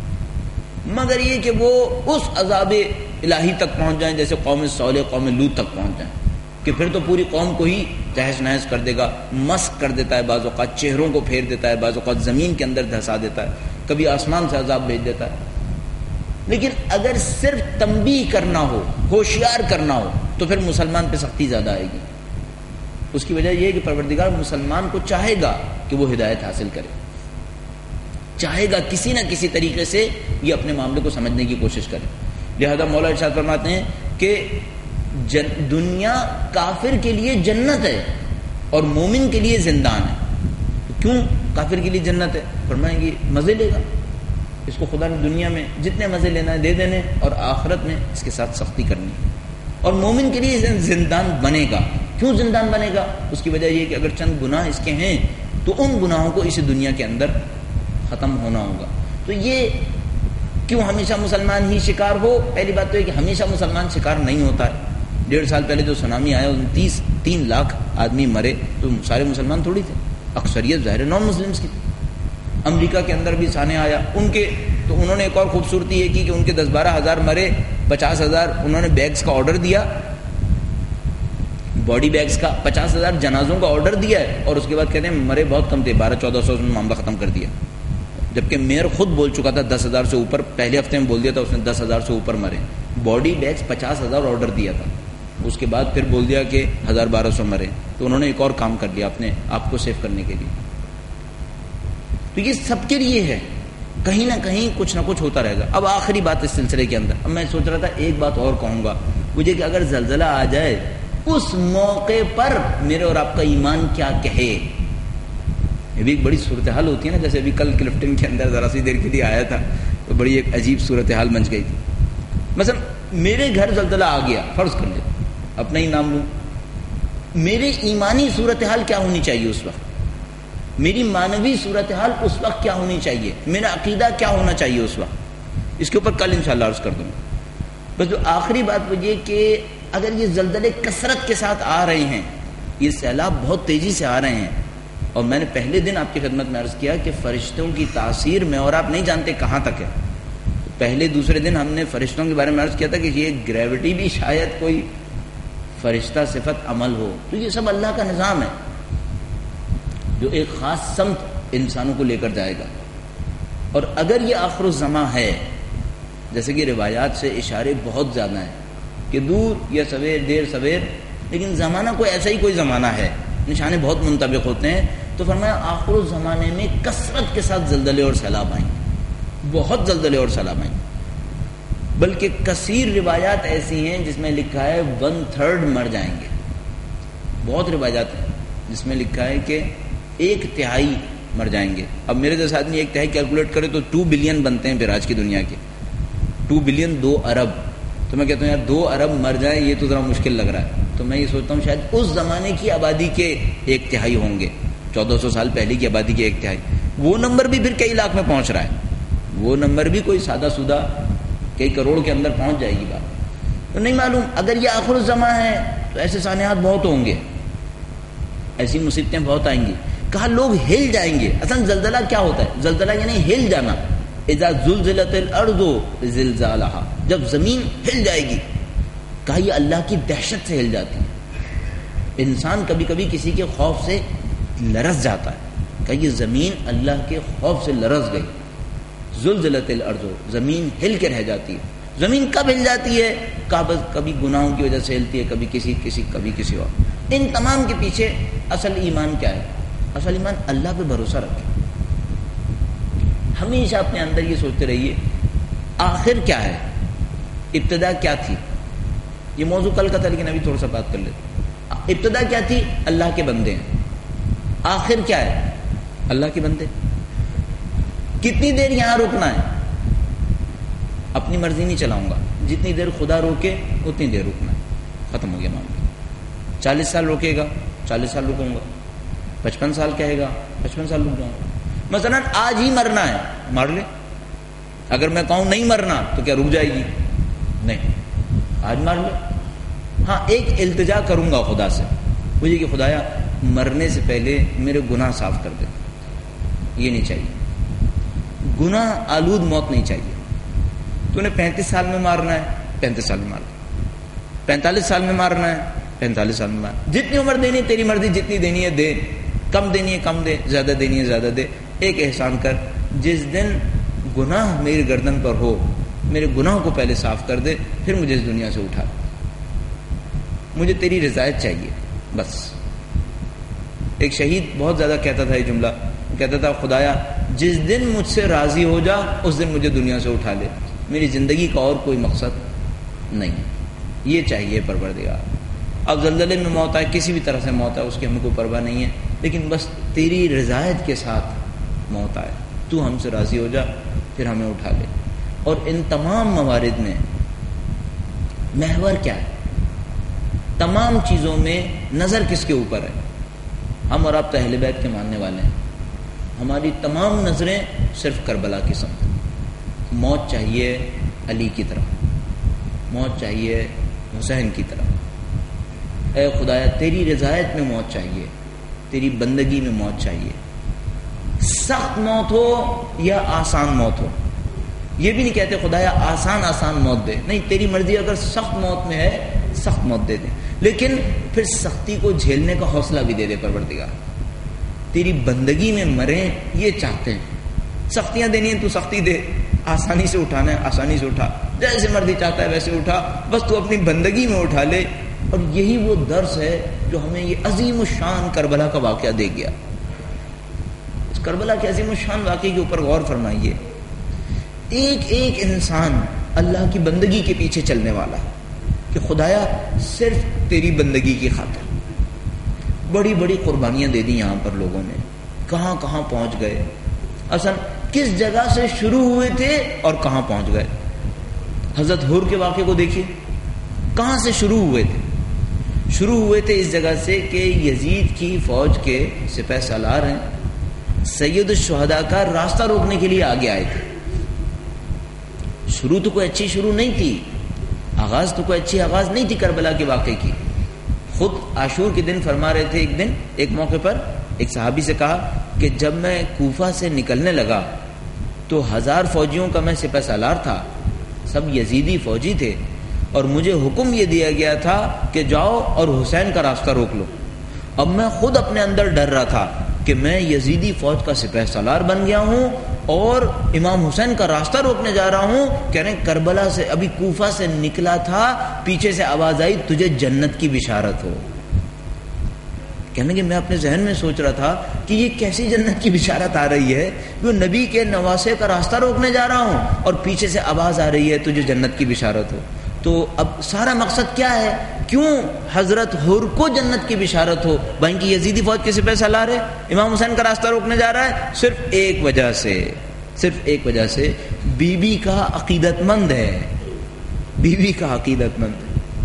مگر یہ کہ وہ اس عذاب الہی تک پہنچ جائیں جیسے قوم صالح قوم لوط تک پہنچ جائیں, کہ پھر تو پوری قوم کو ہی تہس نہس کر دے گا, مسخ کر دیتا ہے, بعض اوقات چہروں کو پھیر دیتا ہے, بعض اوقات زمین کے اندر دھسا دیتا ہے, کبھی آسمان سے عذاب بھیج دیتا ہے. لیکن اگر صرف تنبیہ کرنا ہو, ہوشیار کرنا ہو, تو پھر مسلمان پہ سختی زیادہ آئے گی. اس کی وجہ یہ ہے کہ پروردگار مسلمان کو چاہے گا کہ وہ ہدایت حاصل کرے، چاہے گا کسی نہ کسی طریقے سے یہ اپنے معاملے کو سمجھنے کی کوشش کرے. لہذا مولا ارشاد فرماتے ہیں کہ دنیا کافر کے لیے جنت ہے اور مومن کے لیے زندان ہے. کیوں کافر کے لیے جنت ہے؟ فرمائیں گے مزے لے گا، اس کو خدا نے دنیا میں جتنے مزے لینا ہے دے دینے، اور آخرت میں اس کے ساتھ سختی کرنی. اور مومن کے لیے زندان بنے گا. کیوں زندان بنے گا؟ اس کی وجہ یہ کہ اگر چند گناہ اس کے ہیں تو ان گناہوں کو اس دنیا کے اندر ختم ہونا ہوگا. تو یہ کیوں ہمیشہ مسلمان ہی شکار ہو؟ پہلی بات تو یہ کہ ہمیشہ مسلمان شکار نہیں ہوتا ہے. 1.5 سال پہلے جو سونامی آیا 3 لاکھ آدمی مرے تو سارے مسلمان تھوڑی تھے، اکثریت ظاہر نان مسلمس کی. امریکہ کے اندر بھی سانے آیا ان کے، تو انہوں نے ایک اور خوبصورتی یہ کی کہ ان کے 10-12 ہزار مرے، 50,000 انہوں نے بیگز کا آرڈر دیا، باڈی بیگز کا 50,000 جنازوں کا آرڈر دیا ہے، اور اس کے بعد کہتے ہیں مرے بہت کم تھے، 1200-1400 میں معاملہ ختم کر دیا. جبکہ میئر خود بول چکا تھا 10,000 سے اوپر، پہلے ہفتے میں بول دیا تھا اس نے 10,000 سے اوپر مرے. باڈی بیگز 50,000 آرڈر دیا تھا، اس کے بعد پھر بول دیا کہ 1,000-1,200 مرے. تو انہوں نے ایک اور کام کر لیا اپنے آپ کو سیو کرنے کے لیے. تو یہ سب کے لیے ہے، کہیں نہ کہیں کچھ نہ کچھ ہوتا رہے گا. اب آخری بات اس سلسلے کے اندر، اب میں سوچ رہا تھا ایک بات اور کہوں گا مجھے کہ اگر زلزلہ آ جائے اس موقع پر میرے اور آپ کا ایمان کیا کہے. یہ بھی ایک بڑی صورتحال ہوتی ہے نا، جیسے ابھی کل کلفٹن کے اندر ذرا سی دیر کے لیے آیا تھا تو بڑی ایک عجیب صورتحال بن گئی تھی. مثلا میرے گھر زلزلہ آ گیا، فرض کر لیں اپنا ہی نام لوں، میرے ایمانی صورتحال کیا ہونی چاہیے اس وقت؟ میری مانوی صورتحال اس وقت کیا ہونی چاہیے؟ میرا عقیدہ کیا ہونا چاہیے اس وقت؟ اس کے اوپر کل انشاءاللہ عرض کر دوں گا. بس جو آخری بات وہ یہ کہ اگر یہ زلزلے کثرت کے ساتھ آ رہے ہیں، یہ سیلاب بہت تیزی سے آ رہے ہیں، اور میں نے پہلے دن آپ کی خدمت میں عرض کیا کہ فرشتوں کی تاثیر میں اور آپ نہیں جانتے کہاں تک ہے. پہلے دوسرے دن ہم نے فرشتوں کے بارے میں عرض کیا تھا کہ یہ گریوٹی بھی شاید کوئی فرشتہ صفت عمل ہو. تو یہ سب اللہ کا نظام ہے جو ایک خاص سمت انسانوں کو لے کر جائے گا. اور اگر یہ آخر الزماں ہے، جیسے کہ روایات سے اشارے بہت زیادہ ہیں کہ دور یا سویر دیر سویر، لیکن زمانہ کوئی ایسا ہی کوئی زمانہ ہے، نشانے بہت منطبق ہوتے ہیں. تو فرمایا آخر الزمانے میں کثرت کے ساتھ زلزلے اور سیلاب آئیں، بہت زلزلے اور سیلاب آئیں. بلکہ کثیر روایات ایسی ہیں جس میں لکھا ہے 1/3 مر جائیں گے. بہت روایات ہیں جس میں لکھا ہے کہ 1/3 مر جائیں گے. اب میرے جیسے آدمی 1/3 کیلکولیٹ کرے تو 2 بلین بنتے ہیں پھر آج کی دنیا کے. 2 بلین 2 ارب. تو میں کہتا ہوں یار 2 ارب مر جائیں یہ تو ذرا مشکل لگ رہا ہے. تو میں یہ سوچتا ہوں شاید اس زمانے کی آبادی کے 1/3 ہوں گے، 1400 سال پہلے کی آبادی کے 1/3. وہ نمبر بھی پھر کئی لاکھ میں پہنچ رہا ہے، وہ نمبر بھی کوئی سادہ سودہ کئی کروڑ کے اندر پہنچ جائے گی بات. تو نہیں معلوم، اگر یہ آخر الزماں ہے تو ایسے سانحات بہت ہوں گے، ایسی مصیبتیں بہت آئیں گی. کہا لوگ ہل جائیں گے. اصل زلزلہ کیا ہوتا ہے؟ زلزلہ یعنی ہل جانا. اذا زلزلت الارض زلزالها، جب زمین ہل جائے گی. کہا یہ اللہ کی دہشت سے ہل جاتی ہے. انسان کبھی کبھی کسی کے خوف سے لرز جاتا ہے. کہا یہ زمین اللہ کے خوف سے لرز گئی. زلزلت الارض، زمین ہل کے رہ جاتی ہے. زمین کب ہل جاتی ہے؟ کہا بس کبھی گناہوں کی وجہ سے ہلتی ہے، کبھی کسی اور. ان تمام کے پیچھے اصل ایمان کیا ہے؟ اصل ایمان اللہ پہ بھروسہ رکھے. ہمیشہ اپنے اندر یہ سوچتے رہیے آخر کیا ہے، ابتدا کیا تھی. یہ موضوع کل کا تھا لیکن ابھی تھوڑا سا بات کر لیتے. ابتدا کیا تھی؟ اللہ کے بندے ہیں. آخر کیا ہے؟ اللہ کے بندے. کتنی دیر یہاں رکنا ہے؟ اپنی مرضی نہیں چلاؤں گا، جتنی دیر خدا روکے اتنی دیر رکنا ہے. ختم ہو گیا معاملہ. 40 سال روکے گا 40 سال رکوں گا، 55 سال کہے گا 55 سال رک جاؤں گا. مثلا آج ہی مرنا ہے، مار لے. اگر میں کہوں نہیں مرنا تو کیا رک جائے گی؟ نہیں، آج مار لے. ہاں ایک التجا کروں گا خدا سے، مجھے کہ خدایا مرنے سے پہلے میرے گناہ صاف کر دے. یہ نہیں چاہیے، گناہ آلود موت نہیں چاہیے. تو نے 35 سال میں مارنا ہے 35 سال میں مار دے، 45 سال میں مارنا ہے 45 سال میں مار. جتنی عمر دینی ہے تیری مرضی، جتنی دینی ہے دے، کم دینی ہے کم دے، زیادہ دینی ہے زیادہ دے. ایک احسان کر، جس دن گناہ میری گردن پر ہو میرے گناہ کو پہلے صاف کر دے، پھر مجھے اس دنیا سے اٹھا. مجھے تیری رضایت چاہیے بس. ایک شہید بہت زیادہ کہتا تھا یہ جملہ، کہتا تھا خدایا جس دن مجھ سے راضی ہو جا اس دن مجھے دنیا سے اٹھا لے، میری زندگی کا اور کوئی مقصد نہیں، یہ چاہیے پروردگار۔ اب زلزلے میں موت آئے، کسی بھی طرح سے موت آئے، اس کی ہمیں کوئی پرواہ نہیں ہے، لیکن بس تیری رضایت کے ساتھ موت آئے، تو ہم سے راضی ہو جا پھر ہمیں اٹھا لے۔ اور ان تمام موارد میں محور کیا ہے؟ تمام چیزوں میں نظر کس کے اوپر ہے؟ ہم اور آپ تو اہل بیت کے ماننے والے ہیں، ہماری تمام نظریں صرف کربلا کی سمت، موت چاہیے علی کی طرف، موت چاہیے حسین کی طرف۔ اے خدایا تیری رضایت میں موت چاہیے، تیری بندگی میں موت چاہیے، سخت موت ہو یا آسان موت ہو۔ یہ بھی نہیں کہتے خدایا آسان موت دے، نہیں، تیری مرضی، اگر سخت موت میں ہے سخت موت دے دے، لیکن پھر سختی کو جھیلنے کا حوصلہ بھی دے دے پروردگار، تیری بندگی میں مریں یہ چاہتے ہیں۔ سختیاں دینی ہیں تو سختی دے، آسانی سے اٹھانا ہے آسانی سے اٹھا، جیسے مرضی چاہتا ہے ویسے اٹھا، بس تو اپنی بندگی میں اٹھا لے۔ اور یہی وہ درس ہے جو ہمیں یہ عظیم الشان کربلا کا واقعہ دے گیا۔ اس کربلا کے عظیم الشان واقعے کے اوپر غور فرمائیے، ایک ایک انسان اللہ کی بندگی کے پیچھے چلنے والا ہے کہ خدایا صرف تیری بندگی کی خاطر بڑی بڑی قربانیاں دے دی یہاں پر لوگوں نے، کہاں کہاں پہنچ گئے، اصل کس جگہ سے شروع ہوئے تھے اور کہاں پہنچ گئے۔ حضرت حور کے واقعے کو دیکھیے، کہاں سے شروع ہوئے تھے؟ شروع ہوئے تھے اس جگہ سے کہ یزید کی فوج کے سپہ سالار ہیں، سید الشہداء کا راستہ روکنے کے لیے آگے آئے تھے۔ شروع تو کوئی اچھی شروع نہیں تھی، آغاز تو کوئی اچھی آغاز نہیں تھی کربلا کے واقعے کی۔ خود عاشور کے دن فرما رہے تھے، ایک دن ایک موقع پر ایک صحابی سے کہا کہ جب میں کوفہ سے نکلنے لگا تو 1000 فوجیوں کا میں سپہ سالار تھا، سب یزیدی فوجی تھے، اور مجھے حکم یہ دیا گیا تھا کہ جاؤ اور حسین کا راستہ روک لو۔ اب میں خود اپنے اندر ڈر رہا تھا کہ میں یزیدی فوج کا سپہ سالار بن گیا ہوں اور امام حسین کا راستہ روکنے جا رہا ہوں۔ کہہ رہے ہیں کربلا سے ابھی کوفہ سے نکلا تھا، پیچھے سے آواز آئی تجھے جنت کی بشارت ہو۔ کہنے کہ میں اپنے ذہن میں سوچ رہا تھا کہ یہ کیسی جنت کی بشارت آ رہی ہے، جو نبی کے نواسے کا راستہ روکنے جا رہا ہوں اور پیچھے سے آواز آ رہی ہے تجھے جنت کی بشارت ہو۔ تو اب سارا مقصد کیا ہے؟ کیوں حضرت حر کو جنت کی بشارت ہو؟ بھائی کی یزیدی فوج کے سپہ سالار ہے، امام حسین کا راستہ روکنے جا رہا ہے، صرف ایک وجہ سے بی بی کا عقیدت مند ہے، بیوی کا عقیدت مند،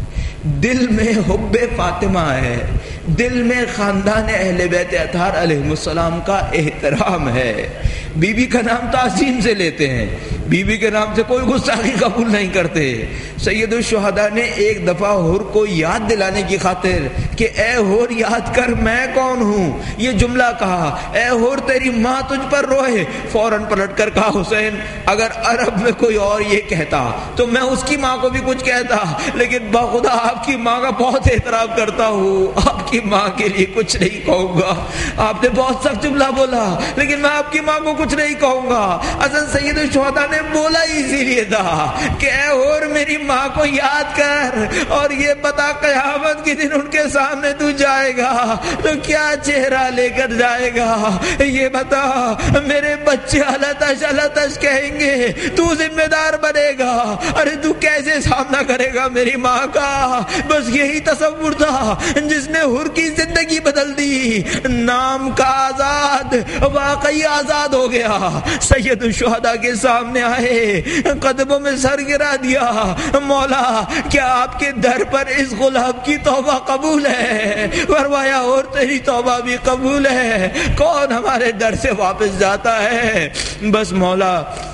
دل میں حب فاطمہ ہے، دل میں خاندان اہل بیت اطہار علیہ السلام کا احترام ہے، بی بی کا نام تعظیم سے لیتے ہیں، بی بی کے نام سے کوئی گستاخی قبول نہیں کرتے۔ سید الشہداء نے ایک دفعہ حر کو یاد دلانے کی خاطر کہ اے حر یاد کر میں کون ہوں، یہ جملہ کہا، اے حر تیری ماں تجھ پر روئے، فوراً پلٹ کر کہا حسین اگر عرب میں کوئی اور یہ کہتا تو میں اس کی ماں کو بھی کچھ کہتا، لیکن بخدا آپ کی ماں کا بہت احترام کرتا ہوں، آپ کی ماں کے لیے کچھ نہیں کہوں گا۔ آپ نے بہت سخت جملہ بولا لیکن میں آپ کی ماں کو کچھ نہیں کہوں گا۔ اصل سید الشہداء نے بولا ہی اسی لیے تھا کہ اے حور میری ماں کو یاد کر، اور یہ بتا قیامت کے دن ان کے سامنے تو جائے گا تو کیا چہرہ لے کر جائے گا، یہ بتا میرے بچے التش کہیں گے، تو ذمہ دار بنے گا، ارے تو کیسے سامنا کرے گا میری ماں کا؟ بس یہی تصور تھا جس نے حر کی زندگی بدل دی، نام کا آزاد واقعی آزاد ہو گیا۔ سید الشہداء کے سامنے آئے، قدموں میں سر گرا دیا، مولا کیا آپ کے در پر اس غلام کی توبہ قبول ہے؟ فرمایا اور تیری توبہ بھی قبول ہے، کون ہمارے در سے واپس جاتا ہے؟ بس مولا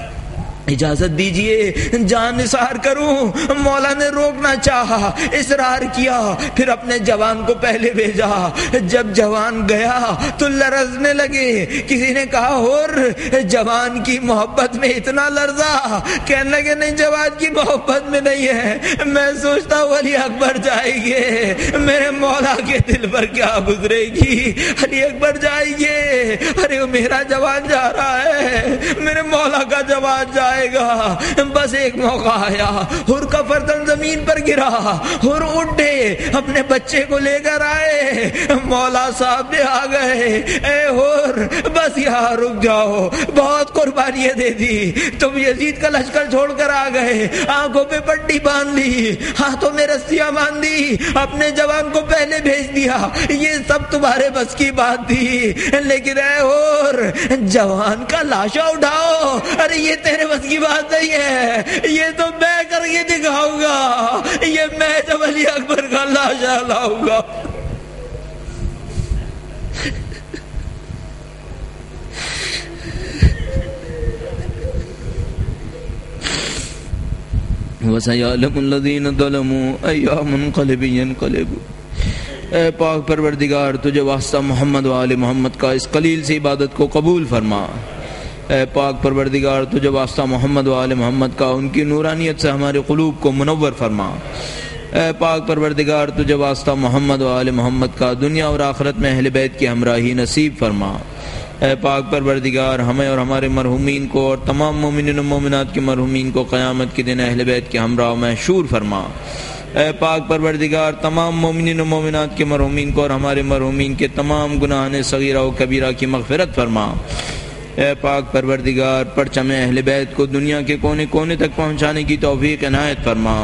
اجازت دیجئے جان نثار کروں۔ مولا نے روکنا چاہا، اصرار کیا، پھر اپنے جوان کو پہلے بھیجا۔ جب جوان گیا تو لرزنے لگے، کسی نے کہا اور جوان کی محبت میں اتنا لرزا؟ کہنے لگے نہیں جوان کی محبت میں نہیں ہے، میں سوچتا ہوں علی اکبر جائیں گے، میرے مولا کے دل پر کیا گزرے گی، علی اکبر جائیں گے، ارے میرا جوان جا رہا ہے، میرے مولا کا جوان جائے جائے گا. بس ایک موقع آیا، حر کا فرزند زمین پر گرا، حر اٹھے اپنے بچے کو لے کر آئے، مولا صاحب بھی آ گئے. اے حر بس یہاں رک جاؤ، بہت قربانیاں دے دی، تم یزید کا لشکر چھوڑ کر آ گئے، آنکھوں پہ پٹی باندھ لی، ہاتھوں میں رسیاں باندھ دی، اپنے جوان کو پہلے بھیج دیا، یہ سب تمہارے بس کی بات تھی. لیکن اے حر جوان کا لاشا اٹھاؤ، ارے یہ تیرے بس کی بات نہیں ہے، یہ تو میں کر کے دکھاؤں گا، یہ میں جب علی اکبر کا لاشا لاؤں گا. وَسَيَعْلَمُ الَّذِينَ ظَلَمُوا أَيَّ مُنقَلِبٍ يَنقَلِبُونَ. اے پاک پروردگار تجھے واسطہ محمد و آل محمد کا اس قلیل سی عبادت کو قبول فرما. اے پاک پروردگار تجھے واسطہ محمد و آل محمد کا ان کی نورانیت سے ہمارے قلوب کو منور فرما. اے پاک پروردگار تجھے واسطہ محمد و آل محمد کا دنیا اور آخرت میں اہل بیت کی ہمراہی نصیب فرما. اے پاک پروردگار ہمیں اور ہمارے مرحومین کو اور تمام مومنین و مومنات کے مرحومین کو قیامت کے دن اہل بیت کے ہمراہ محشور فرما. اے پاک پروردگار تمام مومنین و مومنات کے مرحومین کو اور ہمارے مرحومین کے تمام گناہان صغیرہ و کبیرہ کی مغفرت فرما. اے پاک پروردگار پرچم اہل بیت کو دنیا کے کونے کونے تک پہنچانے کی توفیق عنایت فرما.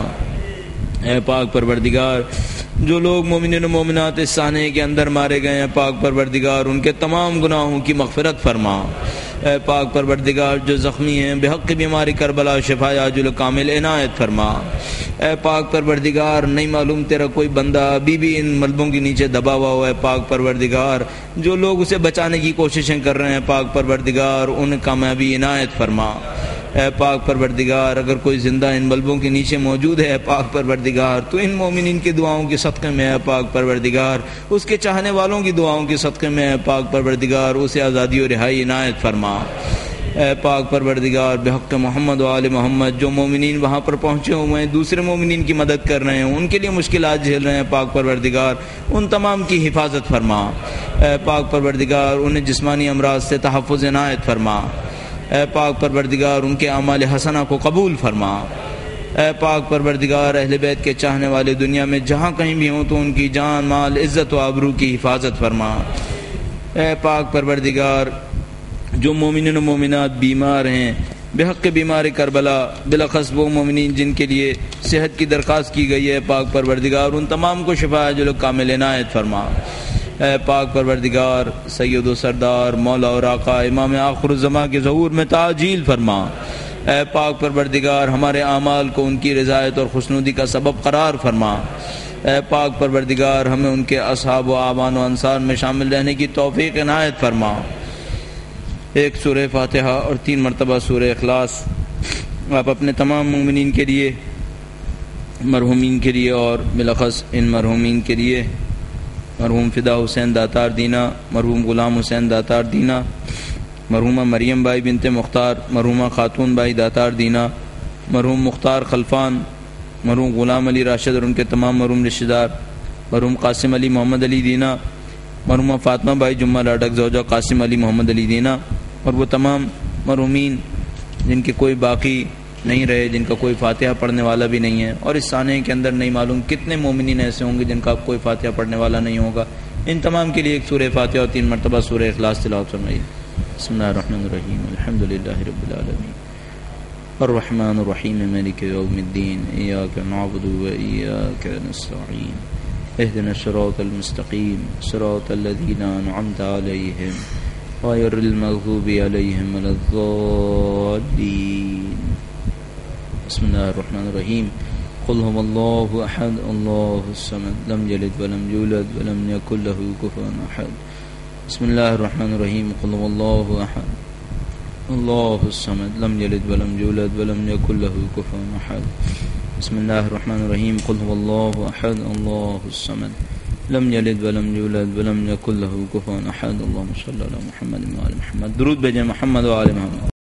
اے پاک پروردگار جو لوگ مومنین و مومنات اس سانحے کے اندر مارے گئے ہیں، پاک پروردگار ان کے تمام گناہوں کی مغفرت فرما. اے پاک پروردگار جو زخمی ہیں بحق بیماری کربلا شفا عاجل کامل عنایت فرما. اے پاک پروردگار نہیں معلوم تیرا کوئی بندہ ابھی بھی ان ملبوں کے نیچے دبا ہوا ہوا ہے، پاک پروردگار جو لوگ اسے بچانے کی کوششیں کر رہے ہیں، پاک پروردگار ان کامیابی عنایت فرما. اے پاک پروردگار اگر کوئی زندہ ان ملبوں کے نیچے موجود ہے، پاک پروردگار تو ان مومنین کی دعاؤں کے صدقے میں ہے، پاک پروردگار اس کے چاہنے والوں کی دعاؤں کے صدقے میں ہے، پاک پروردگار اسے آزادی و رہائی عنایت فرما. اے پاک پروردگار بحق محمد و آل محمد جو مومنین وہاں پر پہنچے ہوئے ہیں، دوسرے مومنین کی مدد کر رہے ہیں، ان کے لیے مشکلات جھیل رہے ہیں، پاک پروردگار ان تمام کی حفاظت فرما. اے پاک پروردگار انہیں جسمانی امراض سے تحفظ عنایت فرما. اے پاک پروردگار ان کے اعمال حسنہ کو قبول فرما. اے پاک پروردگار اہل بیت کے چاہنے والے دنیا میں جہاں کہیں بھی ہوں تو ان کی جان مال عزت و آبرو کی حفاظت فرما. اے پاک پروردگار جو مومنین و مومنات بیمار ہیں بحق بیمار کربلا، بالاخص وہ مومنین جن کے لیے صحت کی درخواست کی گئی ہے، پاک پروردگار ان تمام کو شفا عاجل کامل عنایت فرما. اے پاک پروردگار سید و سردار مولا اور آقا امام آخر الزمان کے ظہور میں تعجیل فرما. اے پاک پروردگار ہمارے اعمال کو ان کی رضایت اور خوشنودی کا سبب قرار فرما. اے پاک پروردگار ہمیں ان کے اصحاب و اعوان و انصار میں شامل رہنے کی توفیق عنایت فرما. ایک سورہ فاتحہ اور 3 مرتبہ سورہ اخلاص آپ اپنے تمام مومنین کے لیے، مرحومین کے لیے اور بالاخص ان مرحومین کے لیے، مرحوم فدا حسین داتار دینا، مرحوم غلام حسین داتار دینا، مرحومہ مریم بائی بنت مختار، مرحومہ خاتون بائی داتار دینا، مرحوم مختار خلفان، مرحوم غلام علی راشد اور ان کے تمام مرحوم رشتہ دار، مرحوم قاسم علی محمد علی دینا، مرحومہ فاطمہ بائی جمعہ لاڈک زوجہ قاسم علی محمد علی دینا، اور وہ تمام مرحومین جن کے کوئی باقی نہیں رہے، جن کا کوئی فاتحہ پڑھنے والا بھی نہیں ہے، اور اس سانحے کے اندر نہیں معلوم کتنے مومنین ایسے ہوں گے جن کا کوئی فاتحہ پڑھنے والا نہیں ہوگا. ان تمام کے لیے ایک سورہ فاتحہ اور 3 مرتبہ سورہ اخلاص تلاوت فرمائیے. بسم اللہ الرحمن الرحیم الحمد للہ رب العالمین الرحمن الرحیم مالک یوم الدین ایاک نعبد و ایاک نستعین اهدنا الصراط المستقیم صراط الذین انعمت علیہم غیر المغضوب علیہم ولا الضالین. بسم اللہ الرحمن الرحیم قل هو اللہ احد اللہ الصمد لم یلد ولم یولد ولم یکن له کفوا احد. بسم اللہ الرحمن الرحیم قل هو اللہ احد اللہ الصمد لم یلد ولم یولد ولم یکن له کفوا احد. بسم اللہ الرحمن الرحیم قل هو اللہ احد اللہ الصمد لم یلد ولم یولد ولم یکن له کفوا احد. اللهم صل علی محمد و آل محمد. درود بھیجیں محمد و آل محمد.